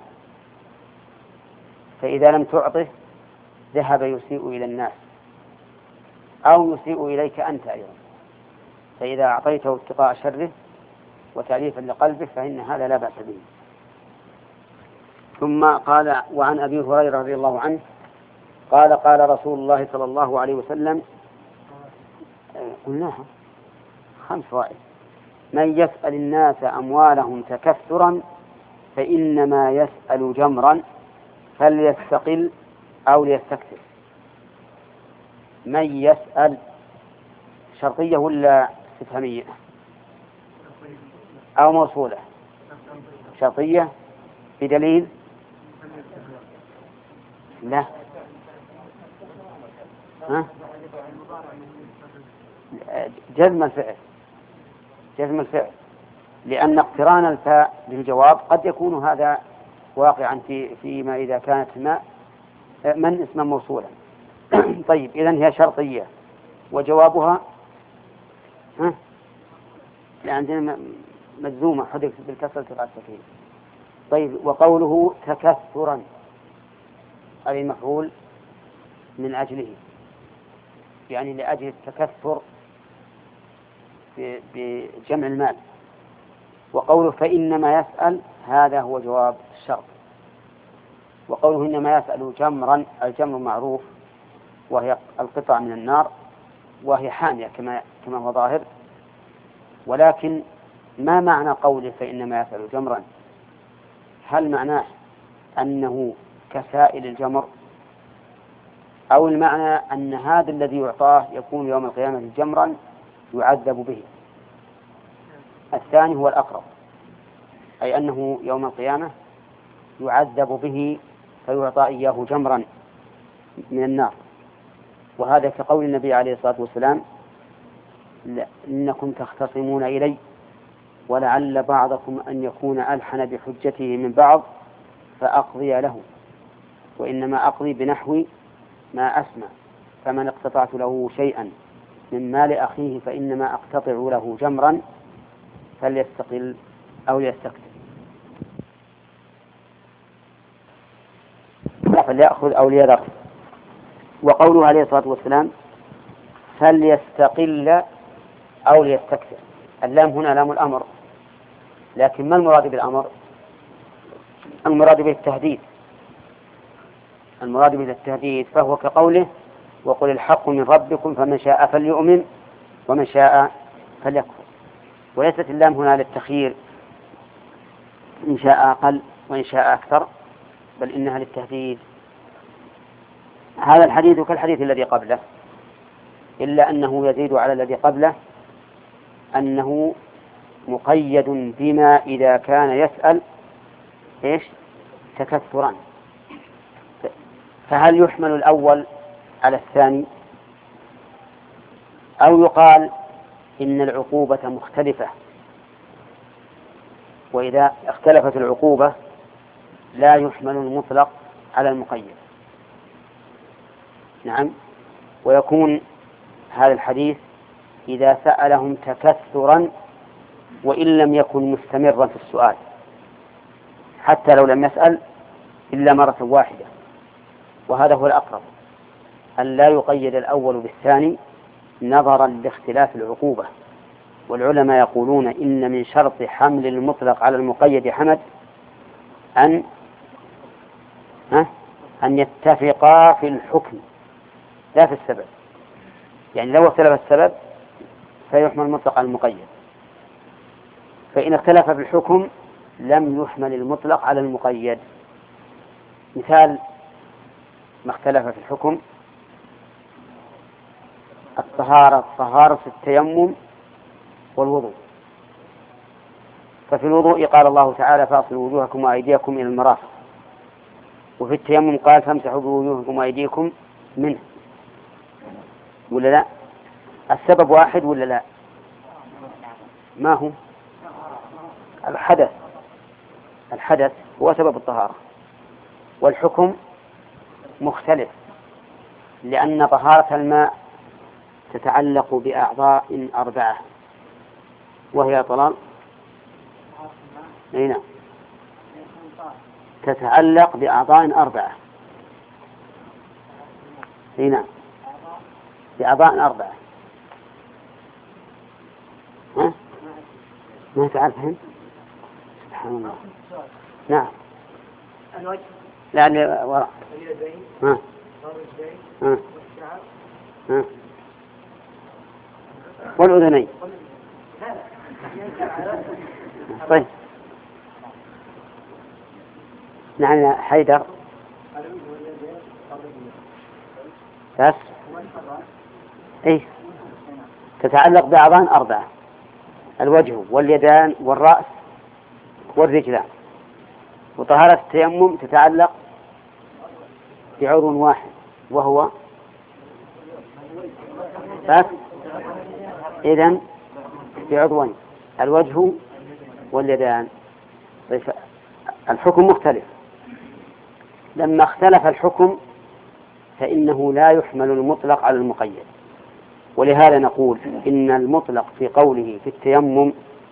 فإذا لم تعطه ذهب يسيء إلى الناس أو يسيء إليك أنت أيضا، فإذا أعطيته اتقاء شره وتأليفا لقلبه فإن هذا لا بأس به. ثم قال وعن أبي هريرة رضي الله عنه قال قال رسول الله صلى الله عليه وسلم، قلناها 5 فوائد: من يسأل الناس أموالهم تكثرا فإنما يسأل جمرا فليستقل أو ليستكثر. من يسأل شرطية ولا استفهامية أو موصولة؟ شرطية بدليل لا جزم الفعل، لأن اقتران الفاء بالجواب قد يكون هذا واقعا فيما إذا كانت من اسما موصولا. طيب إذن هي شرطية وجوابها عندنا مجزومة حذف بالكسرة بعد السكين. طيب وقوله تكثرا أي مفعول من أجله، يعني لأجل التكثر بجمع المال. وقوله فإنما يسأل هذا هو جواب الشرط. وقوله إنما يسأل جمرا، الجمر معروف وهي القطع من النار وهي حامية كما هو ظاهر، ولكن ما معنى قوله فإنما يسأل جمرا؟ هل معناه أنه كسائل الجمر، أو المعنى أن هذا الذي يعطاه يكون يوم القيامة جمرا يعذب به؟ الثاني هو الأقرب، أي أنه يوم القيامة يعذب به فيعطى إياه جمرا من النار. وهذا كقول النبي عليه الصلاة والسلام إنكم تختصمون إلي ولعل بعضكم أن يكون ألحن بحجته من بعض فأقضي له، وإنما أقضي بنحو ما أسمع، فمن اقتطعت له شيئا من مال أخيه فإنما أقتطع له جمرا فليستقل أو ليستكثر، فليأخذ أو ليذر. وقوله عليه الصلاة والسلام فليستقل أو ليستكثر، اللام هنا لام الأمر، لكن ما المراد بالأمر؟ المراد به التهديد، المراد به التهديد، فهو كقوله وقل الحق من ربكم فمن شاء فليؤمن ومن شاء فليكفر. وليست اللام هنا للتخيير إن شاء أقل وإن شاء أكثر، بل إنها للتهديد. هذا الحديث كالحديث الذي قبله، إلا أنه يزيد على الذي قبله أنه مقيد بما إذا كان يسأل تكثرا. فهل يحمل الأول على الثاني، أو يقال إن العقوبة مختلفة، وإذا اختلفت العقوبة لا يحمل المطلق على المقيد؟ نعم. ويكون هذا الحديث إذا سألهم تكثرا وإن لم يكن مستمرا في السؤال، حتى لو لم يسأل إلا مرة واحدة. وهذا هو الأقرب، أن لا يقيد الأول بالثاني نظرا لاختلاف العقوبة. والعلماء يقولون إن من شرط حمل المطلق على المقيد حمد أن يتفقا في الحكم لا في السبب. يعني لو اختلف السبب فيحمل المطلق على المقيد، فإن اختلف في الحكم لم يحمل المطلق على المقيد. مثال ما اختلف في الحكم الطهارة في التيمم والوضوء. ففي الوضوء قال الله تعالى فاغسلوا وجوهكم وأيديكم إلى المرافق، وفي التيمم قال فامسحوا بوجوهكم وأيديكم منه، ولا لا؟ السبب واحد ولا لا؟ ما هو؟ الحدث هو سبب الطهارة، والحكم مختلف، لأن طهارة الماء تتعلق بأعضاء 4، وهي طلال نعم تتعلق بأعضاء 4 نعم بأعضاء 4. ها؟ ما تعرفهم؟ سبحان الله. نعم يعني وراء ها ها ها والأذنين. طيب نعم حيدر بس إيه تتعلق بأعضاء 4: الوجه واليدان والرأس والرجلان. وطهارة التيمم تتعلق بعضو واحد وهو بس، إذن بعضوين: الوجه واليدان. الحكم مختلف. لما اختلف الحكم فإنه لا يحمل المطلق على المقيد، ولهذا نقول إن المطلق في قوله في التيمم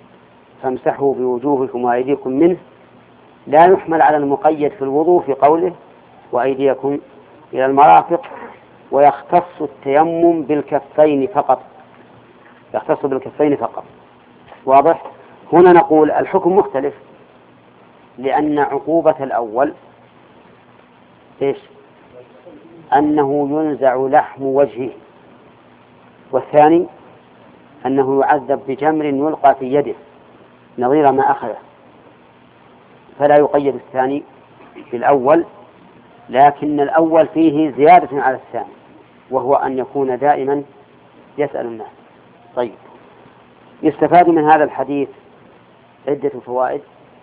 فامسحوا بوجوهكم وأيديكم منه لا يحمل على المقيد في الوضوء في قوله وأيديكم إلى المرافق، ويختص التيمم بالكفين فقط، يختص بالكفين فقط. واضح؟ هنا نقول الحكم مختلف، لأن عقوبة الأول إيش؟ أنه ينزع لحم وجهه، والثاني أنه يعذب بجمر يلقى في يده نظير ما أخذه، فلا يقيد الثاني بالأول، لكن الأول فيه زيادة على الثاني، وهو أن يكون دائما يسأل الناس. طيب، يستفاد من هذا الحديث عدة فوائد.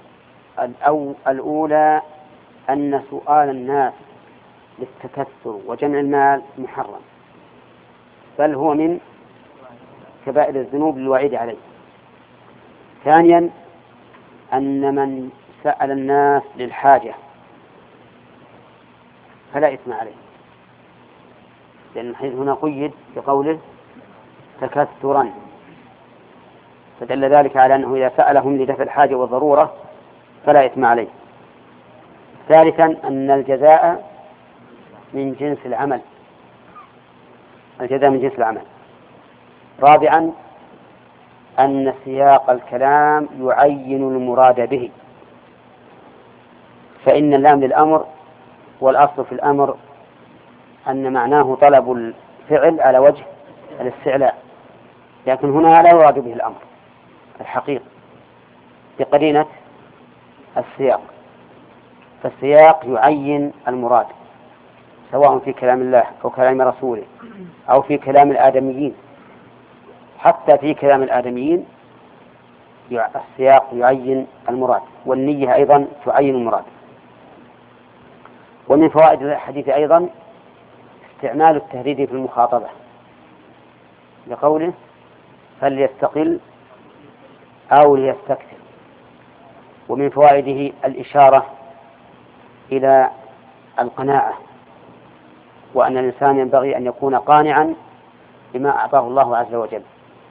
الأولى أن سؤال الناس للتكثر وجمع المال محرم، بل هو من كبائر الذنوب للوعيد عليه. ثانيا أن من سأل الناس للحاجة فلا إثم عليه، لأن الحديث هنا قيد بقوله تكثرا، فدل ذلك على أنه إذا سألهم لدفع الحاجة والضرورة فلا إثم عليه. ثالثا أن الجزاء من جنس العمل، الجزاء من جنس العمل. رابعا أن سياق الكلام يعين المراد به، فإن اللام للأمر، والأصل في الأمر أن معناه طلب الفعل على وجه الاستعلاء، لكن هنا لا يراد به الأمر الحقيقي بقرينة السياق، فالسياق يعين المراد سواء في كلام الله أو كلام رسوله أو في كلام الآدميين. حتى في كلام الآدميين السياق يعين المراد، والنية أيضا تعين المراد. ومن فوائد الحديث أيضا استعمال التهديد في المخاطبة لقوله فليستقل أو ليستكثر. ومن فوائده الإشارة إلى القناعة، وأن الإنسان ينبغي أن يكون قانعا بما أعطاه الله عز وجل.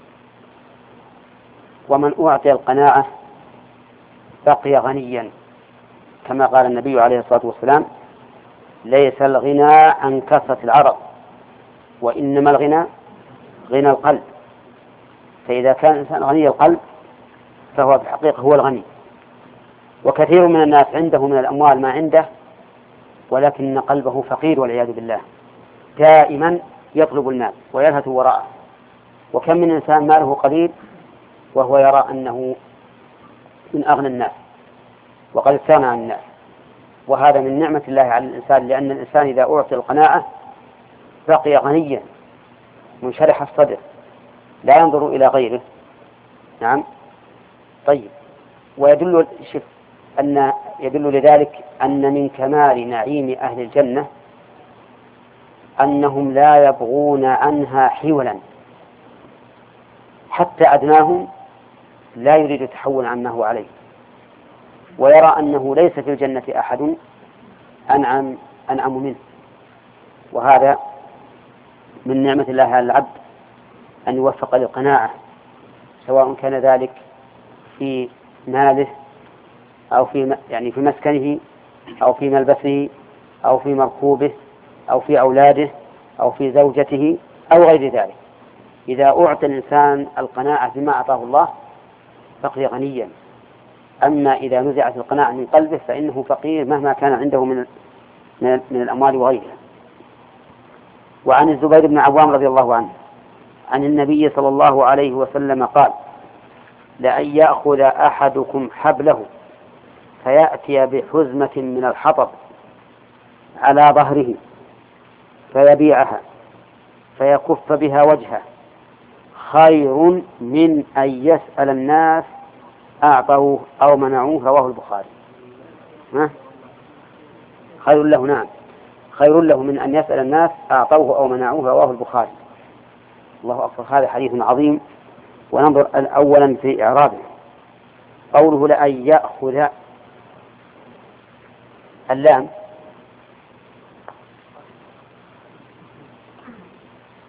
ومن أعطي القناعة بقي غنيا، كما قال النبي عليه الصلاة والسلام ليس الغنى عن كثرة العرض، وإنما الغنى غنى القلب. فإذا كان الإنسان غني القلب فهو في الحقيقة هو الغني. وكثير من الناس عنده من الأموال ما عنده، ولكن قلبه فقير والعياذ بالله، دائما يطلب المال ويلهث وراءه. وكم من إنسان ماله قليل وهو يرى أنه من أغنى الناس وقد استغنى عن الناس، وهذا من نعمة الله على الإنسان، لأن الإنسان إذا أعطي القناعة بقي غنيا منشرح الصدر لا ينظر إلى غيره. نعم. طيب، ويدل لذلك أن من كمال نعيم أهل الجنة أنهم لا يبغون عنها حولا، حتى أدناهم لا يريد تحولا عما هو عليه، ويرى أنه ليس في الجنة أحد أنعم منه. وهذا من نعمة الله على العبد أن يوفق للقناعة، سواء كان ذلك في ماله أو في مسكنه أو في ملبسه أو في مركوبه أو في أولاده أو في زوجته أو غير ذلك. إذا أعطى الإنسان القناعة بما أعطاه الله بقي غنيا. أما إذا نزعت القناعة من قلبه فإنه فقير مهما كان عنده من الأموال وغيرها. وعن الزبير بن عوام رضي الله عنه عن النبي صلى الله عليه وسلم قال لأن يأخذ أحدكم حبله فيأتي بحزمة من الحطب على ظهره فيبيعها فيكف بها وجهه خير من أن يسأل الناس أعطوه أو منعوه. رواه البخاري. خير له، نعم، خير له من أن يسأل الناس أعطوه أو منعوه. رواه البخاري. الله أكبر، هذا حديث عظيم. وننظر أولا في إعرابه. قوله لأن يأخذ، اللام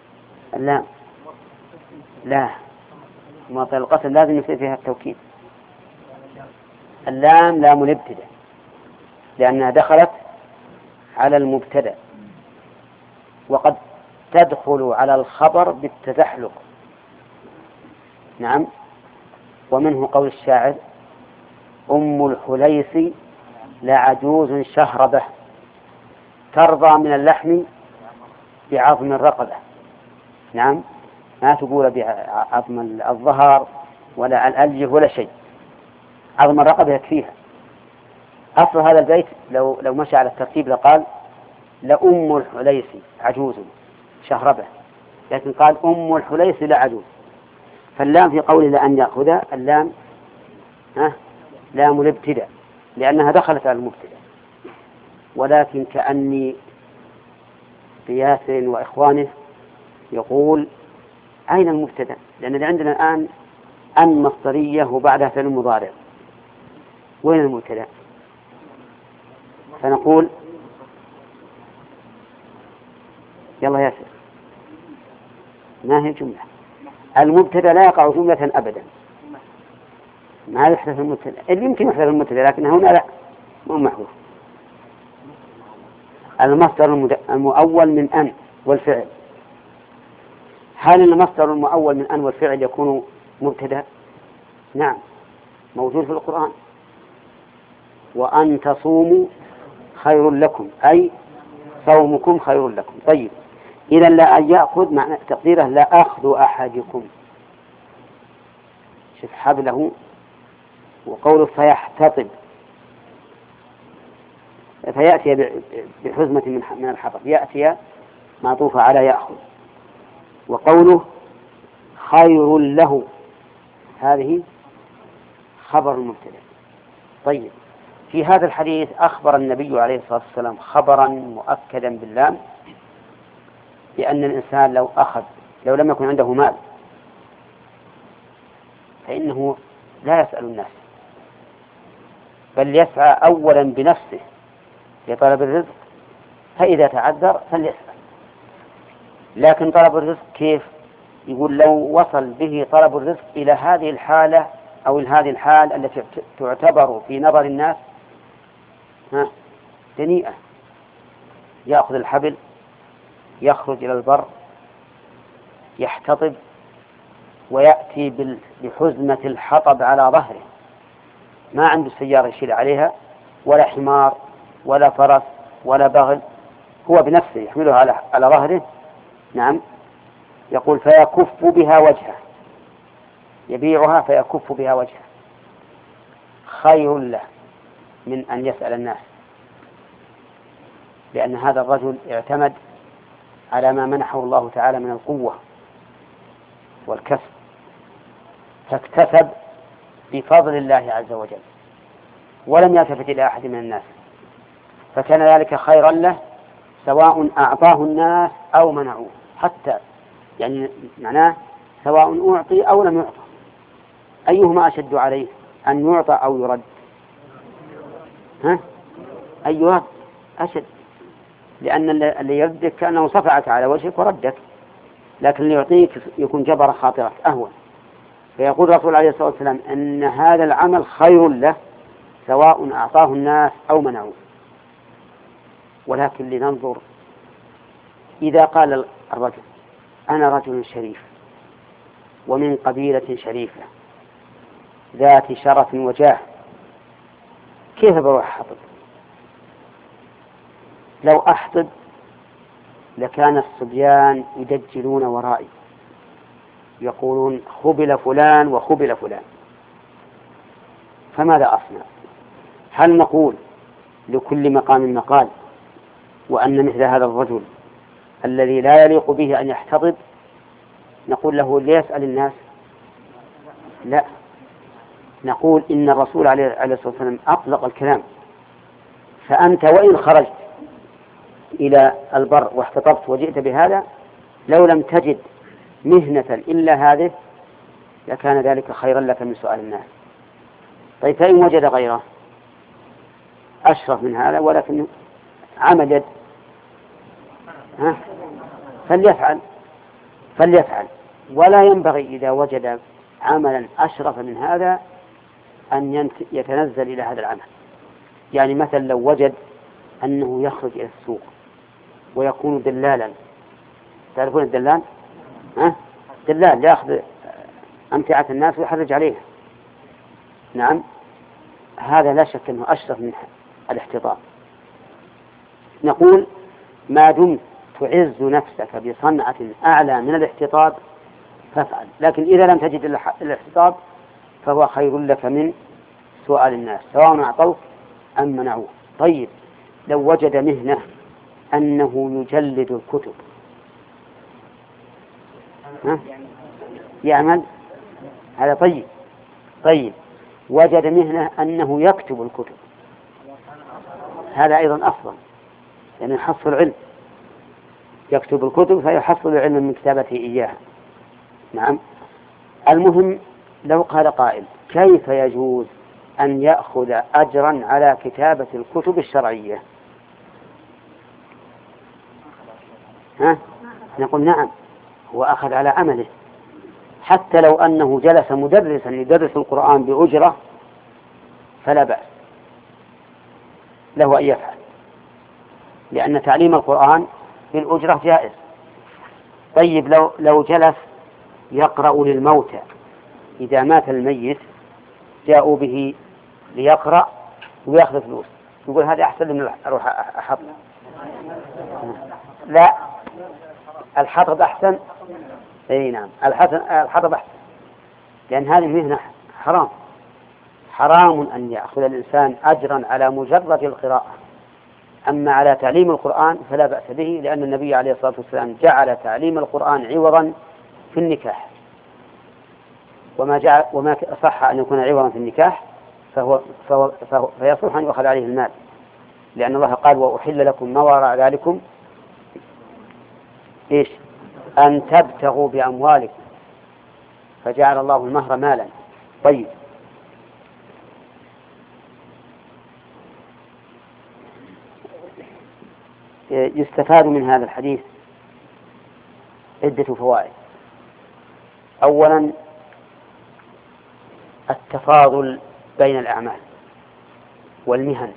لا، مواطن القسم لازم يصير فيها التوكيد، اللام لام الابتداء لأنها دخلت على المبتدأ، وقد تدخل على الخبر بالتزحلق. نعم. ومنه قول الشاعر: أم الحليس لعجوز شهربة ترضى من اللحم بعظم الرقبة. نعم، ما تقول بعظم الظهر ولا الألجه ولا شيء، عظم الرقبة يكفيها. أصل هذا البيت لو مشى على الترتيب لقال لأم الحليس عجوز شهربة، لكن قال أم الحليس لعجوز. فاللام في قوله لأن يأخذ اللام لام الابتداء لأنها دخلت على المبتدأ. ولكن كأني بياسر وإخوانه يقول أين المبتدأ؟ لأن عندنا الآن أن مصدرية وبعدها فعل مضارع، وين المبتدأ؟ فنقول يلا ياسر، ما هي جملة؟ المبتدأ لا يقع جملة أبدا، ما يحدث المبتدأ. اللي يمكن يحدث المبتدأ لكن هنا لا، مو محذوف. المصدر المؤول من أن والفعل. هل المصدر المؤول من أن والفعل يكون مبتدأ؟ نعم، موجود في القرآن: وأن تصوموا خير لكم، أي صومكم خير لكم. طيب، إذا لا أن يأخذ معنى تقديره لا أخذ أحدكم. شوف حبله، وقوله فيحتطب، فيأتي بحزمة من الحطب، يأتي معطوفة على يأخذ. وقوله خير له، هذه خبر المبتدأ. طيب، في هذا الحديث أخبر النبي عليه الصلاة والسلام خبرا مؤكدا باللام بأن الإنسان لو لم يكن عنده مال فإنه لا يسأل الناس، بل يسعى أولا بنفسه لطلب الرزق، فإذا تعذر فليسأل. لكن طلب الرزق كيف؟ يقول لو وصل به طلب الرزق إلى هذه الحالة أو هذه الحال التي تعتبر في نظر الناس دنيئة، يأخذ الحبل، يخرج إلى البر، يحتطب، ويأتي بحزمة الحطب على ظهره، ما عنده سيارة يشيل عليها ولا حمار ولا فرس ولا بغل، هو بنفسه يحملها على ظهره. نعم. يقول فيكف بها وجهه، يبيعها فيكف بها وجهه، خير له من أن يسأل الناس، لأن هذا الرجل اعتمد على ما منحه الله تعالى من القوة والكسب، فاكتسب بفضل الله عز وجل ولم يلتفت إلى أحد من الناس، فكان ذلك خيرا له سواء أعطاه الناس أو منعوه، حتى يعني معناه سواء أعطي أو لم يعطى، أيهما أشد عليه، أن يعطى أو يرد؟ أيها أشد، لأن اللي يردك كأنه صفعك على وجهك وردك، لكن اللي يعطيك يكون جبر خاطرك أهون. فيقول الرسول عليه الصلاة والسلام أن هذا العمل خير له سواء أعطاه الناس أو منعوه. ولكن لننظر، إذا قال الرجل أنا رجل شريف ومن قبيلة شريفة ذات شرف وجاه، كيف بروح أحطب؟ لو أحطب لكان الصبيان يدجلون ورائي يقولون خبل فلان وخبل فلان، فماذا أصنع؟ هل نقول لكل مقام مقال، وأن مثل هذا الرجل الذي لا يليق به أن يحتضب نقول له ليسأل الناس؟ لا، نقول إن الرسول عليه الصلاة والسلام أطلق الكلام، فأنت وإن خرجت إلى البر واحتطبت وجئت بهذا لو لم تجد مهنة إلا هذه لكان ذلك خيرا لك من سؤال الناس. طيب، فإن وجد غيره أشرف من هذا ولكن عمل يد فليفعل، ولا ينبغي إذا وجد عملا أشرف من هذا أن يتنزل إلى هذا العمل. يعني مثلا لو وجد أنه يخرج إلى السوق ويكون دلالا، تعرفون الدلال؟ دلال يأخذ أمتعة الناس ويحرج عليها. نعم، هذا لا شك أنه أشرف من الاحتضار. نقول ما دمت تعز نفسك بصنعة أعلى من الاحتضار فافعل، لكن إذا لم تجد الاحتضار فهو خير لك من سؤال الناس سواء أعطوك أم منعوه. طيب لو وجد مهنة أنه يجلد الكتب، يعمل هذا طيب وجد مهنة أنه يكتب الكتب، هذا أيضا أفضل، لأنه يحصل العلم، يكتب الكتب فيحصل العلم من كتابته إياها. نعم. المهم لو قال قائل كيف يجوز أن يأخذ أجرا على كتابة الكتب الشرعية؟ نقول نعم، هو أخذ على عمله، حتى لو أنه جلس مدرسا يدرس القرآن بأجرة فلا بأس له أن يفعل، لأن تعليم القرآن بالأجرة جائز. طيب لو جلس يقرأ للموتى، إذا مات الميت جاءوا به ليقرأ ويأخذ فلوس، يقول هذا أحسن من أروح أحط. لا، الحطب أحسن. أي نعم، الحطب أحسن، لأن هذه المهنة حرام أن يأخذ الإنسان أجرا على مجرد القراءة. أما على تعليم القرآن فلا بأس به، لأن النبي عليه الصلاة والسلام جعل تعليم القرآن عوضا في النكاح، وما صح أن يكون عوضا في النكاح فيصح أن يؤخذ عليه المال، لأن الله قال وأحل لكم ما وراء ذلكم أن تبتغوا بأموالكم، فجعل الله المهر مالا. طيب يستفاد من هذا الحديث عدة فوائد. أولا التفاضل بين الأعمال والمهن،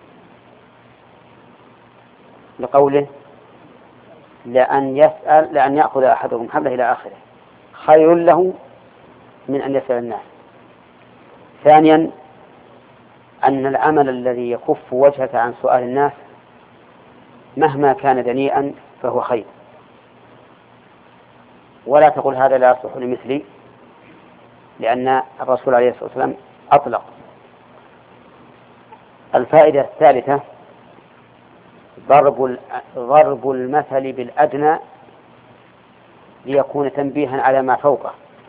لقوله لأن يأخذ أحدكم حبله إلى آخره خير له من أن يسأل الناس. ثانيا أن العمل الذي يكف وجهك عن سؤال الناس مهما كان دنيئا فهو خير، ولا تقول هذا لا يصلح لمثلي، لأن الرسول عليه الصلاة والسلام أطلق. الفائدة الثالثة ضرب المثل بالأدنى ليكون تنبيها على ما فوقه.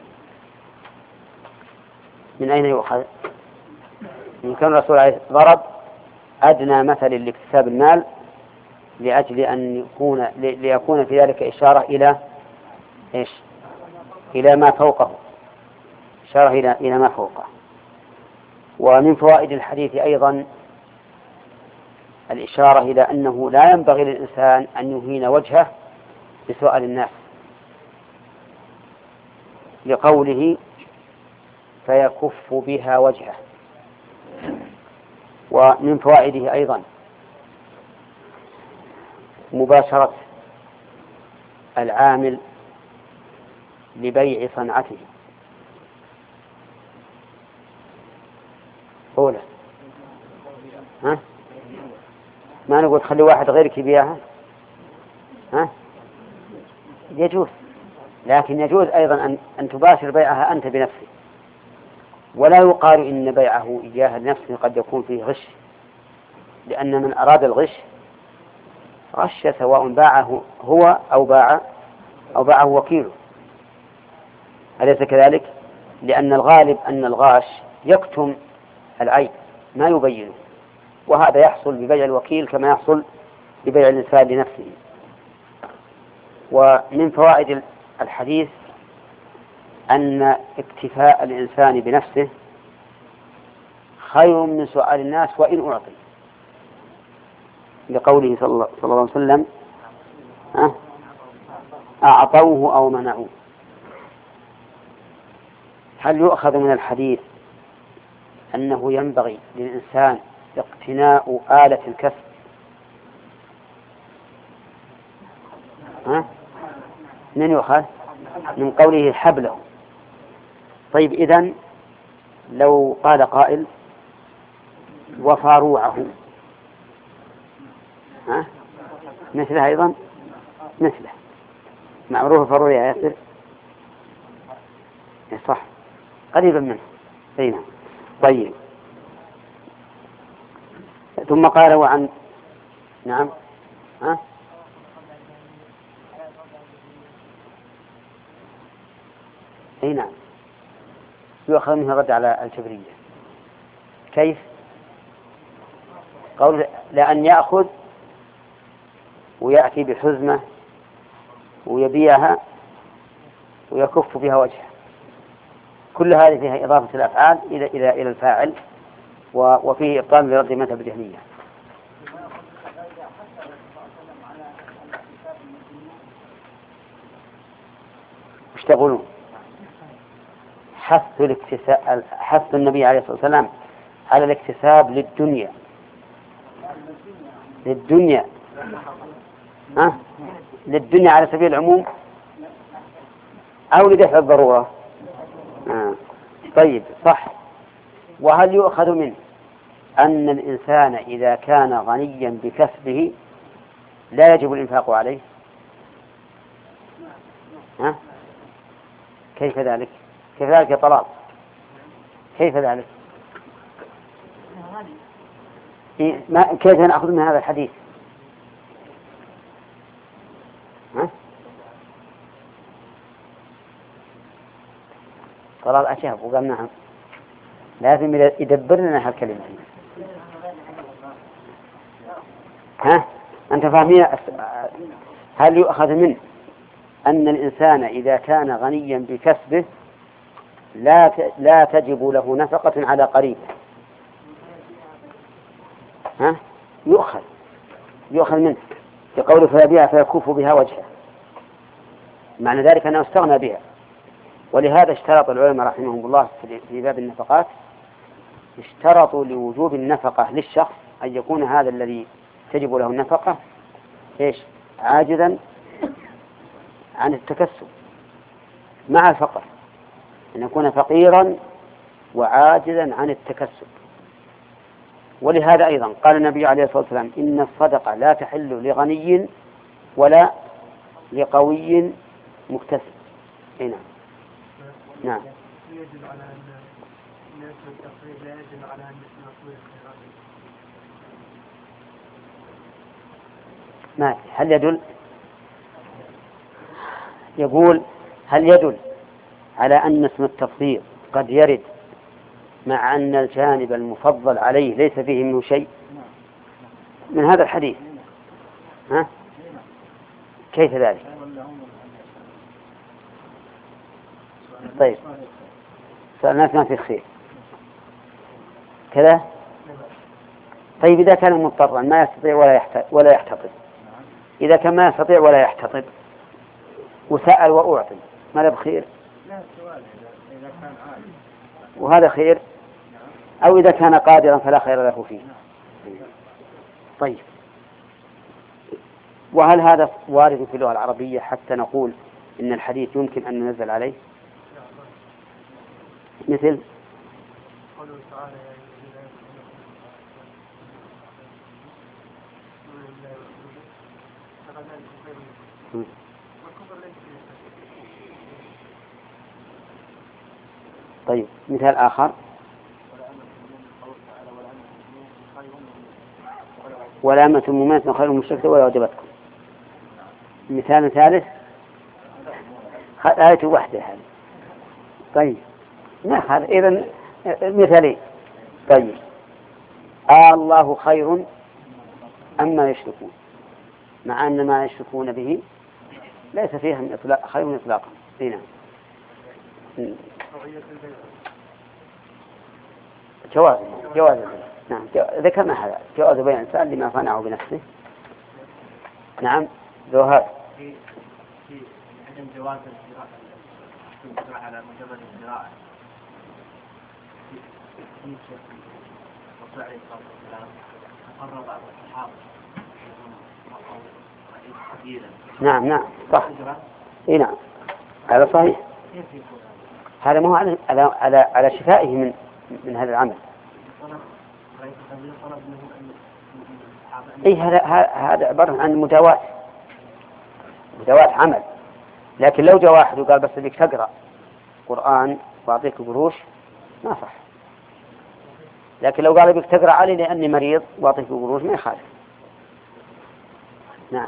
من أين يؤخذ؟ من كان الرسول عليه ضرب أدنى مثل لاكتساب المال لأجل أن ليكون في ذلك إشارة إلى ما فوقه، إشارة إلى ما فوقه. ومن فوائد الحديث أيضا الإشارة إلى أنه لا ينبغي للإنسان أن يهين وجهه بسؤال الناس، لقوله فيكف بها وجهه. ومن فوائده أيضا مباشرة العامل لبيع صنعته. أولا ما نقول خلي واحد غيرك يبيعها، يجوز، لكن يجوز أيضا أن تباشر بيعها أنت بنفسك، ولا يقال إن بيعه إياها لنفسه قد يكون فيه غش، لأن من أراد الغش غش سواء باعه هو أو باعه وكيله، أليس كذلك؟ لأن الغالب أن الغاش يكتم العيب ما يبينه، وهذا يحصل ببيع الوكيل كما يحصل ببيع الإنسان لنفسه. ومن فوائد الحديث أن اكتفاء الإنسان بنفسه خير من سؤال الناس وإن أعطي، لقوله صلى الله عليه وسلم أعطوه أو منعوه. هل يؤخذ من الحديث أنه ينبغي للإنسان اقتناء آلة الكسب. من يؤخذ؟ من قوله حبله. طيب إذن لو قال قائل وفاروعه، مثله أيضا، مثله معروف فاروع ياسر، صح، قريبا منه. أين؟ طيب، ثم قال وعن، نعم، أي نعم، يؤخذ منها رد على الجبرية. كيف؟ قول لأن يأخذ ويأتي بحزمة ويبيعها ويكف بها وجهه، كل هذه فيها إضافة الأفعال إلى الفاعل، وفيه إبطال لرد مذهب الجهمية. وش تقولون؟ حث النبي عليه الصلاة والسلام على الاكتساب للدنيا للدنيا على سبيل العموم أو لدفع الضرورة؟ طيب، صح. وهل يؤخذ منه أن الإنسان إذا كان غنيا بكسبه لا يجب الإنفاق عليه؟ كيف ذلك؟ كيف ذلك يا طلال؟ كيف ذلك؟ كيف نأخذ من هذا الحديث؟ طلال أشهب وقال نعم، لازم يدبر لنا هالكلمة. أنت فاهمين؟ هل يؤخذ منه أن الإنسان إذا كان غنيا بكسبه لا تجب له نفقة على قريبه؟ يؤخذ منه بقوله فيبيع فيكف بها وجهه، معنى ذلك أنه استغنى بها. ولهذا اشترط العلماء رحمهم الله في باب النفقات، اشترطوا لوجوب النفقة للشخص أن يكون هذا الذي تجب له النفقة عاجزا عن التكسب مع الفقر، أن يكون فقيرا وعاجزا عن التكسب. ولهذا أيضا قال النبي عليه الصلاة والسلام إن الصدقة لا تحل لغني ولا لقوي مكتسب. نعم. يدل على أن الناس والتقريب لا يدل على أن المقصود الخيرات. ما هل يدل؟ يقول هل يدل على أن اسم التفضيل قد يرد مع أن الجانب المفضل عليه ليس فيه منه شيء من هذا الحديث؟ كيف ذلك؟ طيب، سألناك ما في خير كذا. طيب، إذا كان مضطرا ما يستطيع ولا يحتطب، إذا كان ما يستطيع ولا يحتطب وسأل وأعطي، ماذا بخير؟ وهذا خير. أو إذا كان قادرا فلا خير له فيه. طيب، وهل هذا وارد في اللغة العربية حتى نقول إن الحديث يمكن أن ننزل عليه؟ مثل طيب، مثال آخر ولا أمة مؤمنة خير من مشركة ولا وجبتكم. مثال ثالث آية واحدة هذه. طيب، نأخذ إذن مثالين. طيب، الله خير أما يشركون، مع أن ما يشركون به ليس فيها من إطلاق خير من إطلاقا. هنا جواز نعم، ذكرنا هذا جواز بين الإنسان لما صنعه بنفسه. نعم، ذوهر في عدم جواز الزراعة على مجرد الزراعة الرسول عليه الصلاة والسلام أقر بعض الصحابة قليلا. نعم صح. اي نعم هذا صحيح. هذا ما هو على شفائه من هذا العمل. اي هذا عبارة عن مداواة عمل. لكن لو جاء واحد وقال بس بدك تقرأ قرآن وأعطيك قروش ما صح. لكن لو قال بدك تقرأ علي لأني مريض وأعطيك قروش ما يخالف. نعم.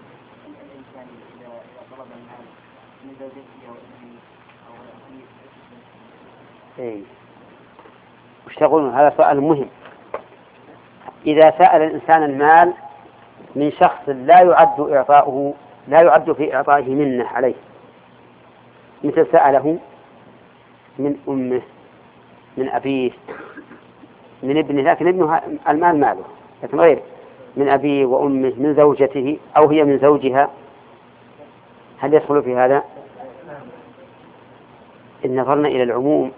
إيه. وش تقولون؟ هذا سؤال مهم. إذا سأل الإنسان المال من شخص لا يعد في إعطائه منه عليه، مثل سأله من أمه، من أبيه، من ابنه، لكن ابنه المال ماله، لكن غير من أبيه وأمه، من زوجته أو هي من زوجها، هل يدخل في هذا؟ إن نظرنا إلى العموم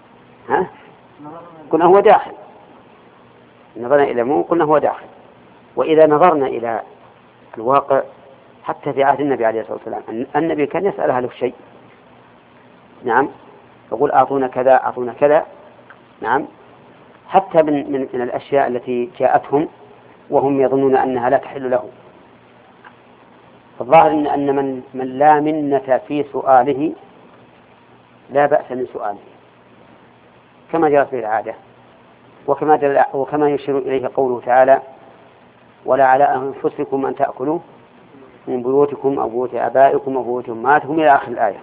قلنا هو داخل. نظرنا إلى العموم قلنا هو داخل. وإذا نظرنا إلى الواقع حتى في عهد النبي عليه الصلاة والسلام النبي كان يسأل أهله الشيء. نعم يقول أعطونا كذا أعطونا كذا. نعم حتى من الأشياء التي جاءتهم وهم يظنون أنها لا تحل له. فالظاهر أن من لا منة في سؤاله لا بأس من سؤاله كما جرت به العادة، وكما يشير إليه قوله تعالى: ولا على أنفسكم أن تأكلوا من بيوتكم أو بيوت آبائكم أو بيوت أمهاتكم إلى آخر الآية.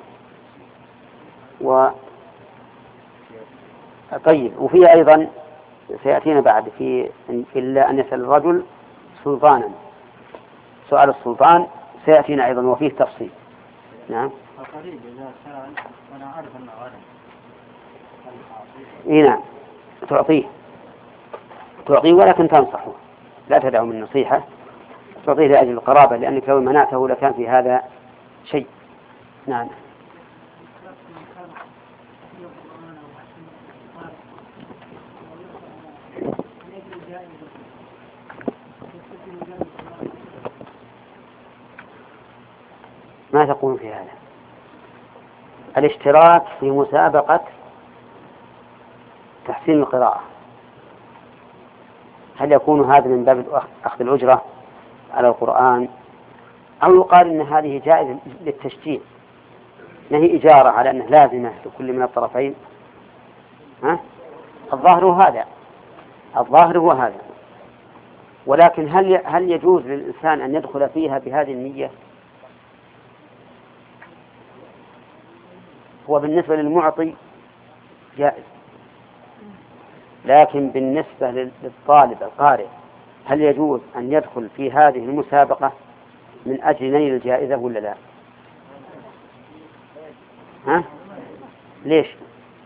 طيب وفي أيضا سيأتينا بعد في إلا أن يسأل الرجل سلطانا، سؤال السلطان سيأتينا أيضا وفيه تفصيل. نعم. القريب إذا سأل وأنا أعرف أنه غنم. نعم تعطيه ولكن تنصحه، لا تدعو من نصيحة، تعطيه لأجل القرابة، لأنك لو منعته لكان في هذا شيء. نعم. ما تقول في هذا؟ الاشتراك في مسابقة تحسين القراءة، هل يكون هذا من باب أخذ الأجرة على القرآن، أو يقال إن هذه جائزة للتشجيع، هي إجارة على أنه لازمة لكل من الطرفين؟ الظاهر هو هذا. ولكن هل يجوز للإنسان أن يدخل فيها بهذه النية؟ هو بالنسبة للمعطي جائز، لكن بالنسبة للطالب القارئ هل يجوز أن يدخل في هذه المسابقة من أجل نيل الجائزة ولا لا؟ ليش؟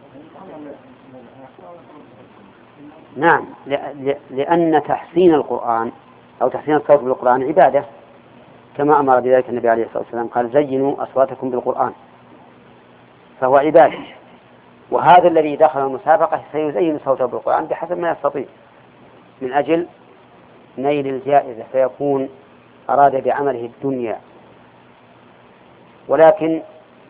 نعم لأن تحسين القرآن أو تحسين الصوت بالقرآن عبادة، كما أمر بذلك النبي عليه الصلاة والسلام قال: زينوا أصواتكم بالقرآن، فهو عبادة. وهذا الذي دخل المسابقة سيزين صوته بالقرآن بحسب ما يستطيع من أجل نيل الجائزة، فيكون أراد بعمله الدنيا. ولكن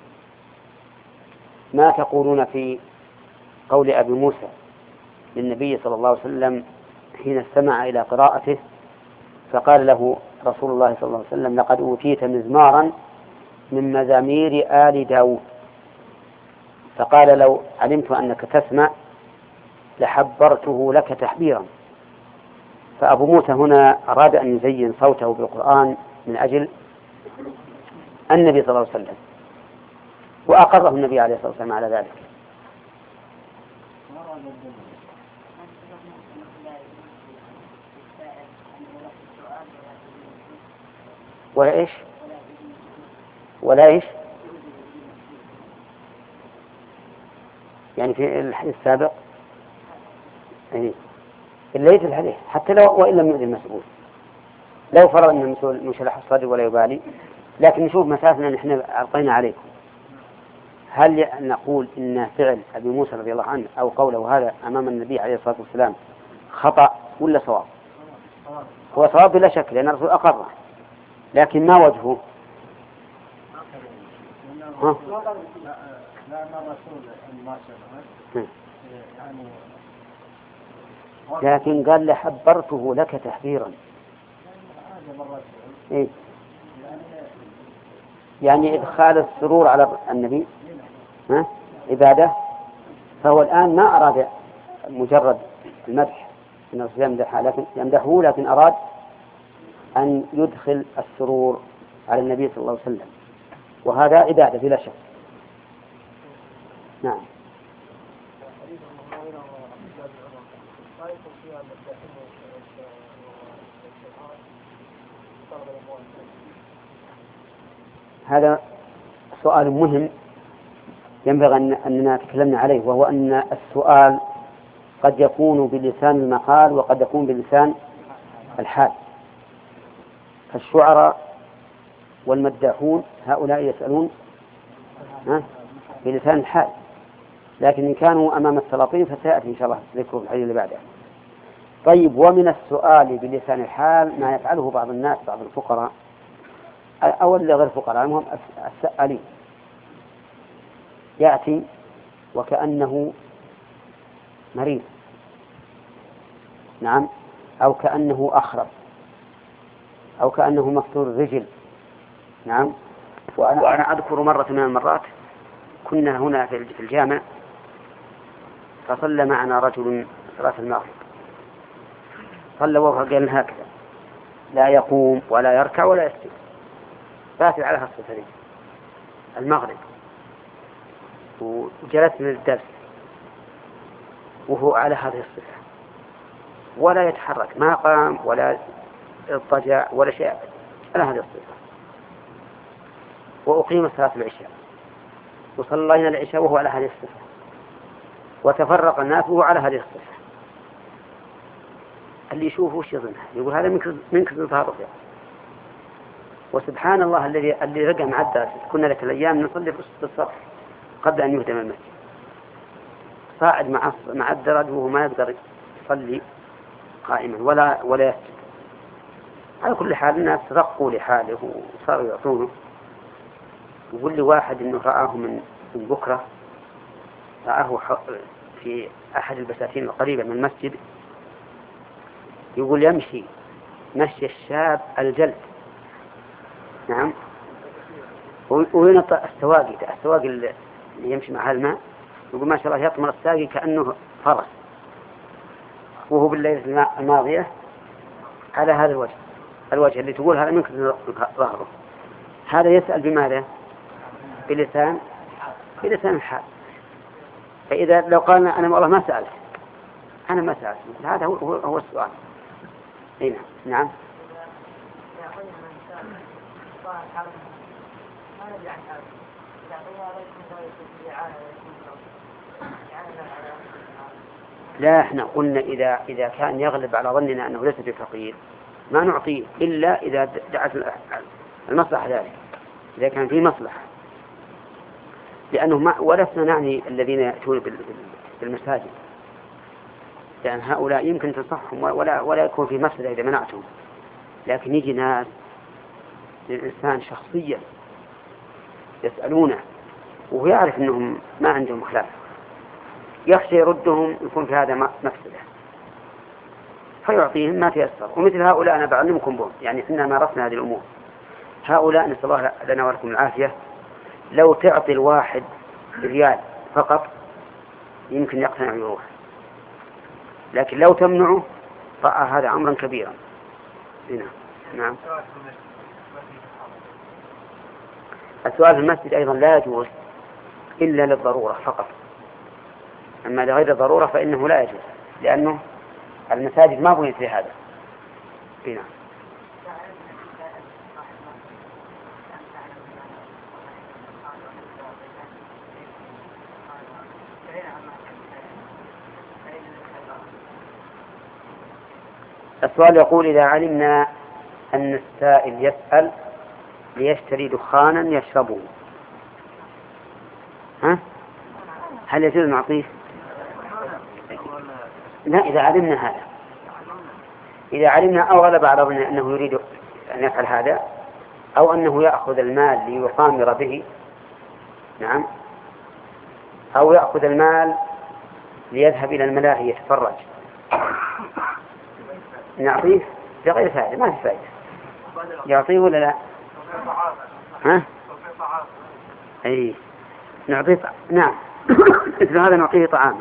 ما تقولون في قول أبي موسى للنبي صلى الله عليه وسلم حين استمع إلى قراءته فقال له رسول الله صلى الله عليه وسلم: لقد أوتيت مزمارا من مزامير آل داود، فقال: لو علمت أنك تسمع لحبرته لك تحبيرا. فأبو موسى هنا أراد أن يزين صوته بالقرآن من أجل النبي صلى الله عليه وسلم، وأقره النبي عليه الصلاة والسلام على ذلك. ولا إيش يعني في الحديث السابق يعني إلا يدل عليه حتى لو وإن لم يؤذي المسؤول، لو فرض أن المسؤول منشرح الصدر ولا يبالي، لكن نشوف مسافنا نحن ألقينا عليكم، هل نقول إن فعل أبي موسى رضي الله عنه أو قوله هذا أمام النبي عليه الصلاة والسلام خطأ ولا صواب؟ هو صواب بلا شك لأن الرسول أقره، لكن ما وجهه؟ لأن الرسول ما شاء لكن قال لحبرته لك تحذيرا. إيه؟ يعني إدخال السرور على النبي عبادة، فهو الآن ما أراد مجرد المدح إنه يمدحه، لكن أراد أن يدخل السرور على النبي صلى الله عليه وسلم، وهذا عبادة بلا شك. نعم. هذا سؤال مهم ينبغي أننا تكلمنا عليه، وهو أن السؤال قد يكون بلسان المقال وقد يكون بلسان الحال. فالشعراء والمداحون هؤلاء يسألون بلسان الحال، لكن إن كانوا أمام السلاطين فسيأتي إن شاء الله ذكره في الحديث اللي بعده. طيب، ومن السؤال بلسان الحال ما يفعله بعض الناس، بعض الفقراء أو غير الفقراء، المهم السائلين، يأتي وكأنه مريض، نعم، أو كأنه أخرس، أو كأنه مكسور الرجل، نعم. وأنا أذكر مرة من المرات كنا هنا في الجامع، فصلى معنا رجل صلاة المغرب، صلى وهو قال هكذا لا يقوم ولا يركع ولا يسجد، فاتل على الصفة دي المغرب، وجلست للدرس وهو على هذه الصفة ولا يتحرك، ما قام ولا اضطجع ولا شيء، على هذه الصفة. وأقيم صلاة العشاء وصلينا العشاء وهو على هذه الصفة، وتفرق الناس وهو على هذه الصفة. اللي يشوفه وش يظنها؟ يقول هذا من كثر الرؤيا. وسبحان الله اللي رجع مع الدرس، كنا لك الأيام نصلي في الصف قبل أن يهدم المسجد، صاعد مع الدرج وهو ما يقدر يصلي قائما ولا يسجد. على كل حال الناس رقوا لحاله وصاروا يعطونه. يقول لي واحد إنه رآه من بكرة، رآه في أحد البساتين القريبة من المسجد، يقول يمشي مشي الشاب الجلد، نعم، وينطق السواقي اللي يمشي مع الماء، يقول ما شاء الله يطمر الساقي كأنه فرس، وهو بالليلة الماضية على هذا الوجه اللي تقول هذا منك ظهره. هذا يسأل بماذا؟ بلسان الحال. فإذا لو قال أنا والله ما سألت، أنا ما سألت، هذا هو السؤال. هنا نعم. لا، احنا قلنا إذا كان يغلب على ظننا أنه ليس بفقير ما نعطيه إلا إذا دعت المصلحة ذلك، إذا كان في مصلحة، لأنه ولسنا نعني الذين يأتون بالمساجد، لأن هؤلاء يمكن تنصحهم ولا يكون في مفسدة إذا منعتهم، لكن يجي ناس للإنسان شخصيا يسألونه وهو يعرف أنهم ما عندهم خلاف، يخشى يردهم يكون في هذا مفسدة، فيعطيهم ما تيسر. ومثل هؤلاء أنا بعلمكم بهم، يعني إحنا مارسنا هذه الأمور. هؤلاء نسأل الله لنا ولكم العافية، لو تعطي الواحد ريال فقط يمكن يقتنع ويروح، لكن لو تمنعه رأى هذا أمرا كبيرا. هنا نعم. السؤال في المسجد أيضا لا يجوز إلا للضرورة فقط، أما لغير الضرورة فإنه لا يجوز، لأنه المساجد ما بنيت لهذا. هنا السؤال يقول إذا علمنا أن السائل يسأل ليشتري دخانا يشربه ها؟ هل يجوز نعطيه؟ لا، إذا علمنا هذا، إذا علمنا أو غلب على ظننا أنه يريد أن يفعل هذا، أو أنه يأخذ المال ليقامر به، نعم، أو يأخذ المال ليذهب إلى الملاهي يتفرج، نعطيه بغير فائدة، ما في فائدة. يعطيه ولا لا؟ ها؟ أي نعطيه نعم. مثل هذا نعطيه طعاما.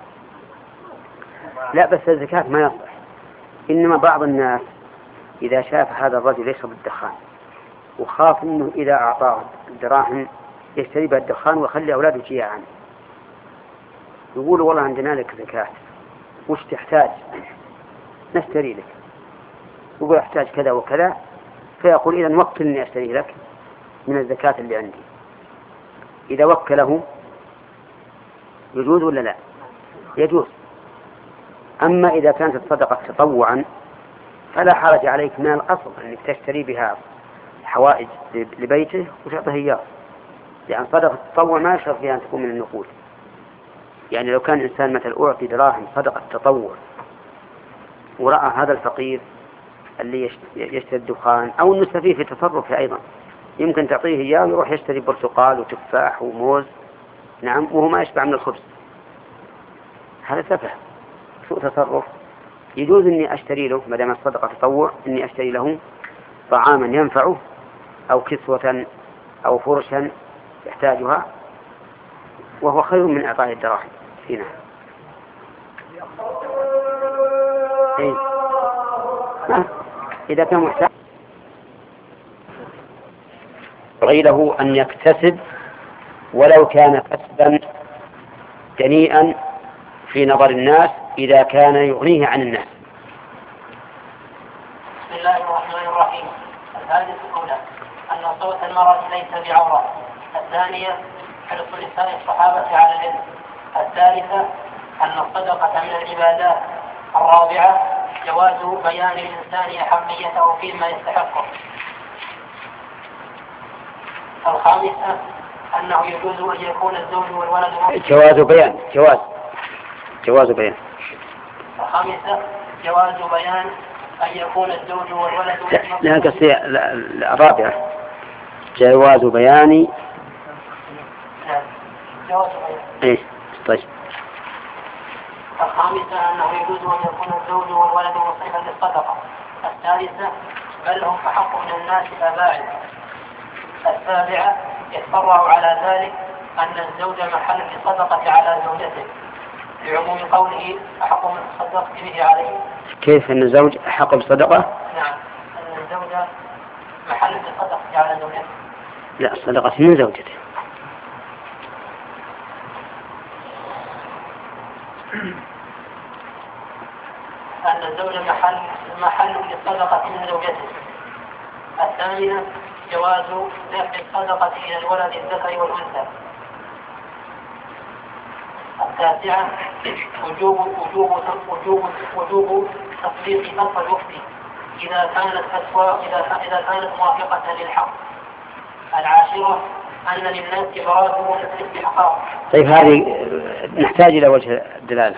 لا، بس الزكاة ما يصلح. إنما بعض الناس إذا شاف هذا الرجل يشرب الدخان وخاف أنه إذا أعطاه الدراهم يشتري بها الدخان ويخلي أولاده جياعا، يقولوا والله عندنا لك زكاة، وش تحتاج؟ نشتري لك. يقول أحتاج كذا وكذا، فيقول إذن وكلني أشتري لك من الزكاة اللي عندي. إذا وكله يجوز ولا لا؟ يجوز. أما إذا كانت الصدقة تطوعا فلا حرج عليك من الأصل أنك تشتري بها حوائج لبيته وتعطيه إياه، يعني صدقة التطوع ما يشرف فيها أن تكون من النقود. يعني لو كان إنسان مثل أعطي دراهم صدقة تطوع ورأى هذا الفقير اللي يشتري الدخان أو أنه سفيه في تصرفه أيضا، يمكن تعطيه إياه ويروح يشتري برتقال وتفاح وموز، نعم، وهو ما يشبع من الخبز، هذا سفه، سوء تصرف. يجوز أني أشتري له ما دام الصدقة تطوع، أني أشتري له طعاما ينفعه أو كسوة أو فرشا يحتاجها، وهو خير من إعطاء الدراهم فينا. إذا كان محتاج غيره أن يكتسب ولو كان كسبا دنيئا في نظر الناس إذا كان يغنيه عن الناس. بسم الله الرحمن الرحيم. الفائدة الأولى أن صوت المرأة ليس بعورة. الثانية حرص نساء الصحابة على العلم. الثالثة أن الصدقة من العبادات. الرابعة جواز بيان الإنسان أحقيته فيما يستحقه. الخامسة أنه يجوز أن يكون الزوج والولد جواز بيان. الخامسة جواز بيان أن يكون الزوج والولد. لا قصدي الرابعة جواز بيان. جواز بيان. إيه طيب. الخامسة أنه يجوز أن يكون الزوج والولد مصرفا للصدقة. الثالثة بل هم أحق من الناس أباعد. السابعة يتفرع على ذلك أن الزوج محل الصدقة على زوجته لعموم قوله أحق من تصدقت به عليه. كيف أن الزوج أحق بالصدقة؟ نعم، أن الزوج محل الصدقة على زوجته. لا، الصدقة من زوجته. أن الزوج محل للصدقة من زوجته. الثامنة جواز دفع الصدقة إلى الولد الذكر والأنثى. التاسعة وجوب تصديق فتوى المفتي إذا كانت موافقة للحق. العاشرة أن للناس براد الاستحقاق. طيب هذه نحتاج إلى وجه الدلالة.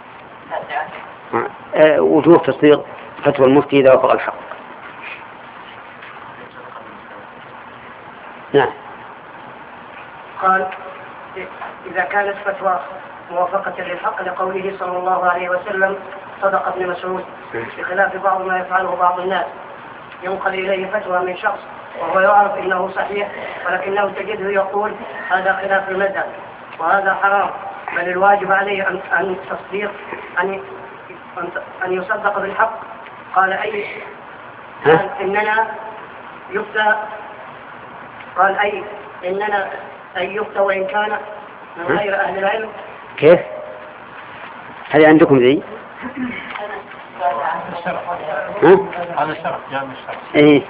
وجوب تصديق فتوى المفتي إذا وافق الحق. نعم. قال إذا كانت فتوى موافقة للحق لقوله صلى الله عليه وسلم صدق ابن مسعود، بخلاف بعض ما يفعله بعض الناس، ينقل إليه فتوى من شخص وهو يعرف إنه صحيح ولكنه تجده يقول هذا خلاف المذهب وهذا حرام، بل الواجب عليه أن يصدق بالحق. قال أي إننا يفتى، قال أي إننا أن يفتى وإن كان من غير أهل العلم. كيف؟ هل عندكم ذي؟ هذا شرط جامع الشرط. إيه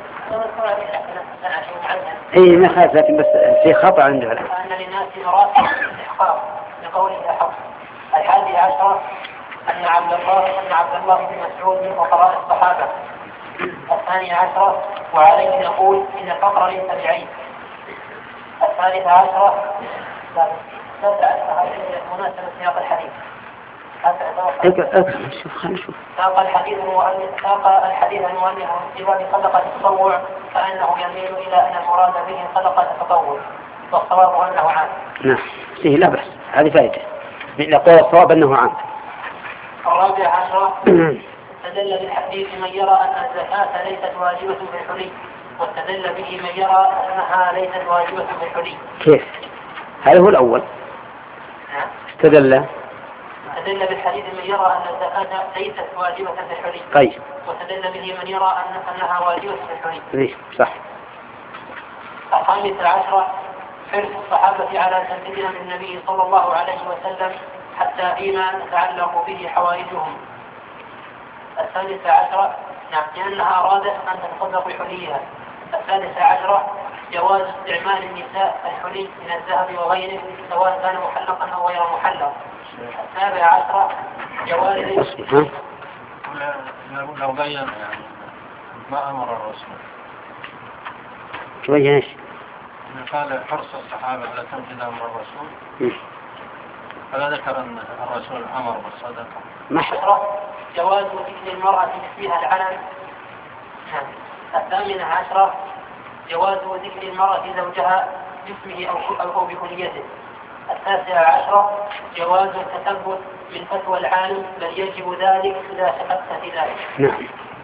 إيه ما خاف، لكن بس في خطأ عنده. أن للناس مراتب الاستحقاق لقوله الحق. 11 أن عبد الله بن مسعود من فقراء الصحابة. 12 وعليه نقول إن الفقر ليس بعيب. 13 مناسبة سياق الحديث. خلينا نشوف. ساق الحديث المؤلف في باب صدقة التطوع فإنه يميل إلى أن المراد به صدقة التطوع والصواب أنه عام. نعم فيه لا بأس، هذه فائدة. يقول الصواب أنه عام. الرابع عشر استدل بالحديث من يرى أن الزكاة ليست واجبة في الحلي، واستدل به من يرى أنها ليست واجبة في الحلي. كيف؟ هذا هو الأول. استدل بالحديث من يرى أن الزكاة ليست واجبة في الحلي. طيب. واستدل به من يرى أنها واجبة في الحلي. إيه صح. الخامس عشر حرص الصحابة على تنفيذ من النبي صلى الله عليه وسلم حتى فيما تتعلق به حوائجهم. السادس عشر لأنها أرادت أن تتصدق بحليها. السادس عشر جواز استعمال النساء الحلي من الذهب وغيره سواء كان محلقا أو غير محلق. السابع عشر جواز لو بين يعني ما أمر الرسول تبين ايش؟ قال حرص الصحابة على تنفيذ أمر الرسول فلا ذكر أن الرسول أمر بالصدقة. جواز ذكر المرأة باسمها العلم. الثامنة عشرة جواز ذكر المرأة زوجها باسمه أو بكنيته. التاسعة عشرة جواز التثبت من فتوى العالم بل يجب ذلك إذا شككت في ذلك. نعم.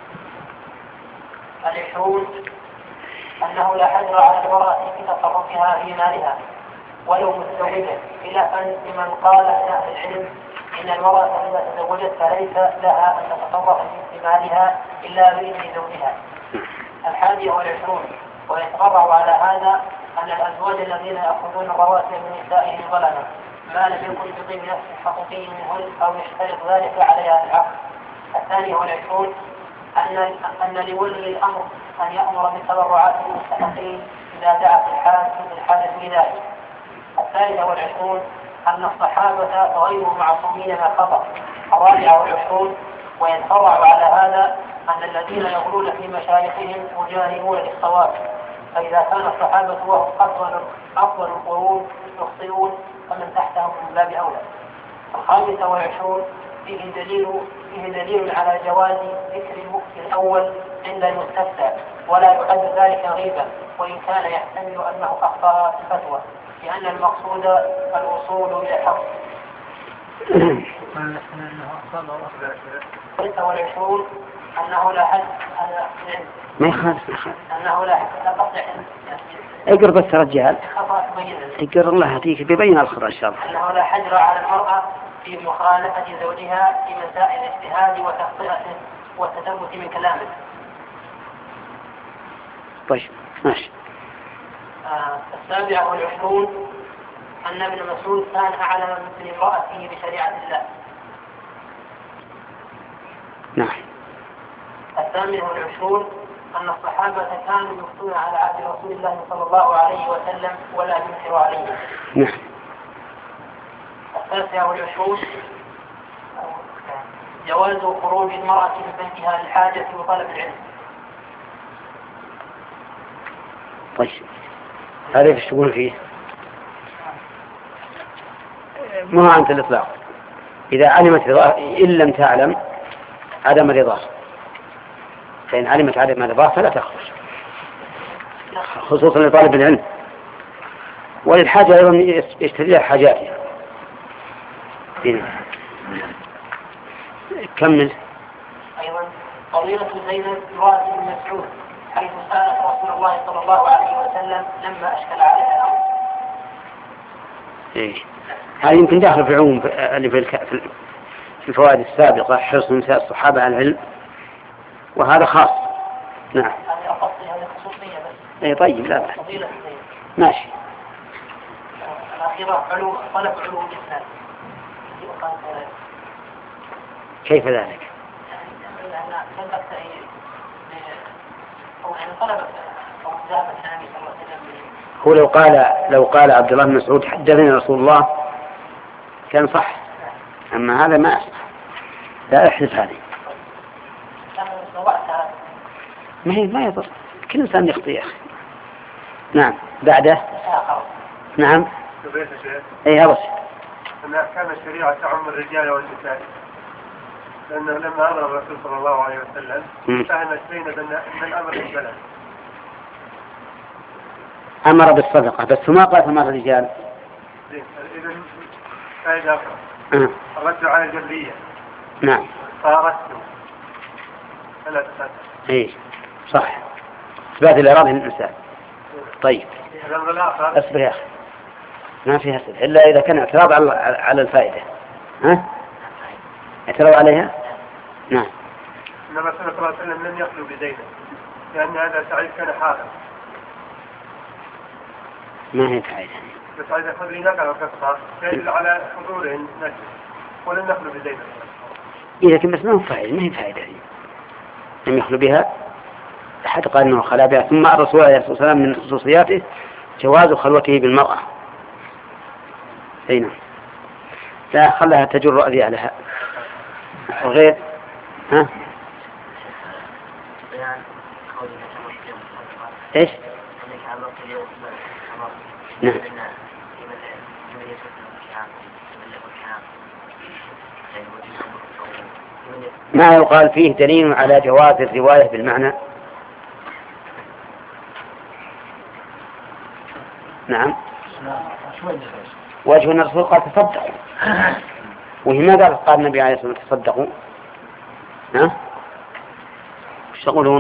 العشرون أنه لا حجر على المرأة في تصرفها في مالها ولو متزوجة، خلافا لمن قال من أهل العلم إن المرأة إذا تزوجت فليس لها أن تتصرف في مالها إلا بإذن زوجها. الحادي والعشرون ويتفرع على هذا أن الأزواج الذين يأخذون الرواتب من نسائهم ظلما ما لم يكن بطيب نفس حقيقي منهن أو يشترط ذلك عليها العقد. الثاني والعشرون أن لولي الأمر أن يأمر بالتبرعات المستحقين إذا دعت الحاجة لذلك. الثالث والعشرون أن الصحابة غير معصومين من الخطأ. الرابع والعشرون ويتفرع على هذا أن الذين يقولون في مشايخهم مجانبون للصواب، فإذا كان الصحابة وهم أفضل القرون يخطئون فمن تحتهم من باب أولى. الخامس والعشرون فيه دليل على جواز ذكر المفتي الأول عند المستفتى ولا يعد ذلك غيبة وإن كان يحتمل أنه أخطأ في الفتوى لأن المقصود الوصول إلى الحق. والعشرون أنه لا حد ما يخالف أنه لا تصح اقرأ بس رجال اقرأ الله هديك بيبين الخطأ إن شاء الله. أنه لا حجر على المرأة في مخالفة زوجها في مسائل الاجتهاد وتخطئته والتثبت من كلامه. طيب ماشي. السابع والعشرون أن ابن مسعود كان أعلم من امرأته بشريعة الله. نعم. الثامن والعشرون أن الصحابة كانوا يفتون على عهد رسول الله صلى الله عليه وسلم ولا ينكر عليه. نعم. التاسع والعشرون جواز خروج المرأة من بيتها للحاجة وطلب العلم. طيب هذا ايش تقول فيه؟ ما عند الإطلاق إذا علمت رضاه إن لم تعلم عدم رضاه، فإن علمت عدم رضاه فلا تخرج، خصوصا لطالب العلم وللحاجة أيضا يشتري حاجاتها. كمل. أيضا قضية زينب امرأة بن مسعود حيث سألت رسول الله صلى الله عليه وسلم لما أشكل عليها الأمر. إيه. هذا يمكن داخل في العموم اللي في الفوائد السابقة حرص نساء الصحابة على العلم، وهذا خاص. نعم. هذه أخصي هذه خصوصية بس. إيه طيب لا بأس. فضيلة ماشي. الأخيرة طلب علوم الإسلام. كيف ذلك؟ هو لو قال عبد الله بن مسعود حدثني رسول الله كان صح، أما هذا ما أصح، لا أحدث هذه. ما يضر، كل إنسان يخطئ يا أخي. نعم. بعده. نعم. اي هذا أن أحكام الشريعة تعم الرجال والنساء، لأنه لما أمر الرسول صلى الله عليه وسلم فهمت زينب أن الأمر للبلد. أمر بالصدقة بس ما قال أمر الرجال. إذن فائدة الرد على الجبرية. نعم. فأردت فلا تصدق. إيه صح. إثبات الإرادة للإنسان. طيب. أصبر يا أخي. ما فيها سبب إلا إذا كان اعتراض على الفائدة. ها؟ اعتراض عليها؟ نعم. إنما صلى الله عليه وسلم لم يخلو بزينب لأن هذا سعيد كان حالا. ما هي فائدة؟ سعيد الخدري نقل وكفر يدل على حضوره نفسه ولم يخلو بزينب. إذا كان بس ما هو فائدة ما هي فائدة لم يخلو بها أحد قال إنه خلا بها. ثم الرسول عليه الصلاة والسلام من خصوصياته جواز خلوته بالمرأة. أين لا خلها تجر أذيالها وغير. ها إيش نعم. ما يقال فيه دليل على جواز الرواية بالمعنى. نعم. وجه الرسول قال تصدقوا وهي ماذا قال النبي عليه الصلاة والسلام تصدقوا؟ ها وش تقولون؟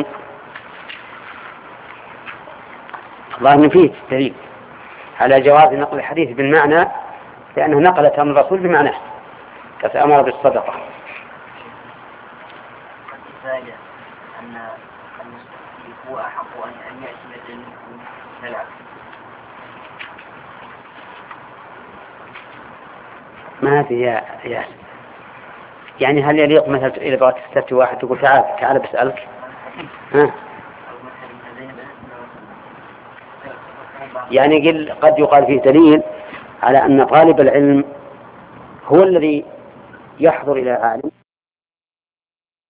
الله إن فيه دليل على جواز نقل الحديث بالمعنى لأنه نقل أمر الرسول بمعناه كأمر بالصدقة. أن المستفتي هو أحق أن يأتي بالدليل بالعكس. ما في يا يعني هل يليق مثلا إذا بغيت تستفتي واحد تقول تعال بسألك؟ ها؟ يعني قد يقال فيه دليل على أن طالب العلم هو الذي يحضر إلى عالم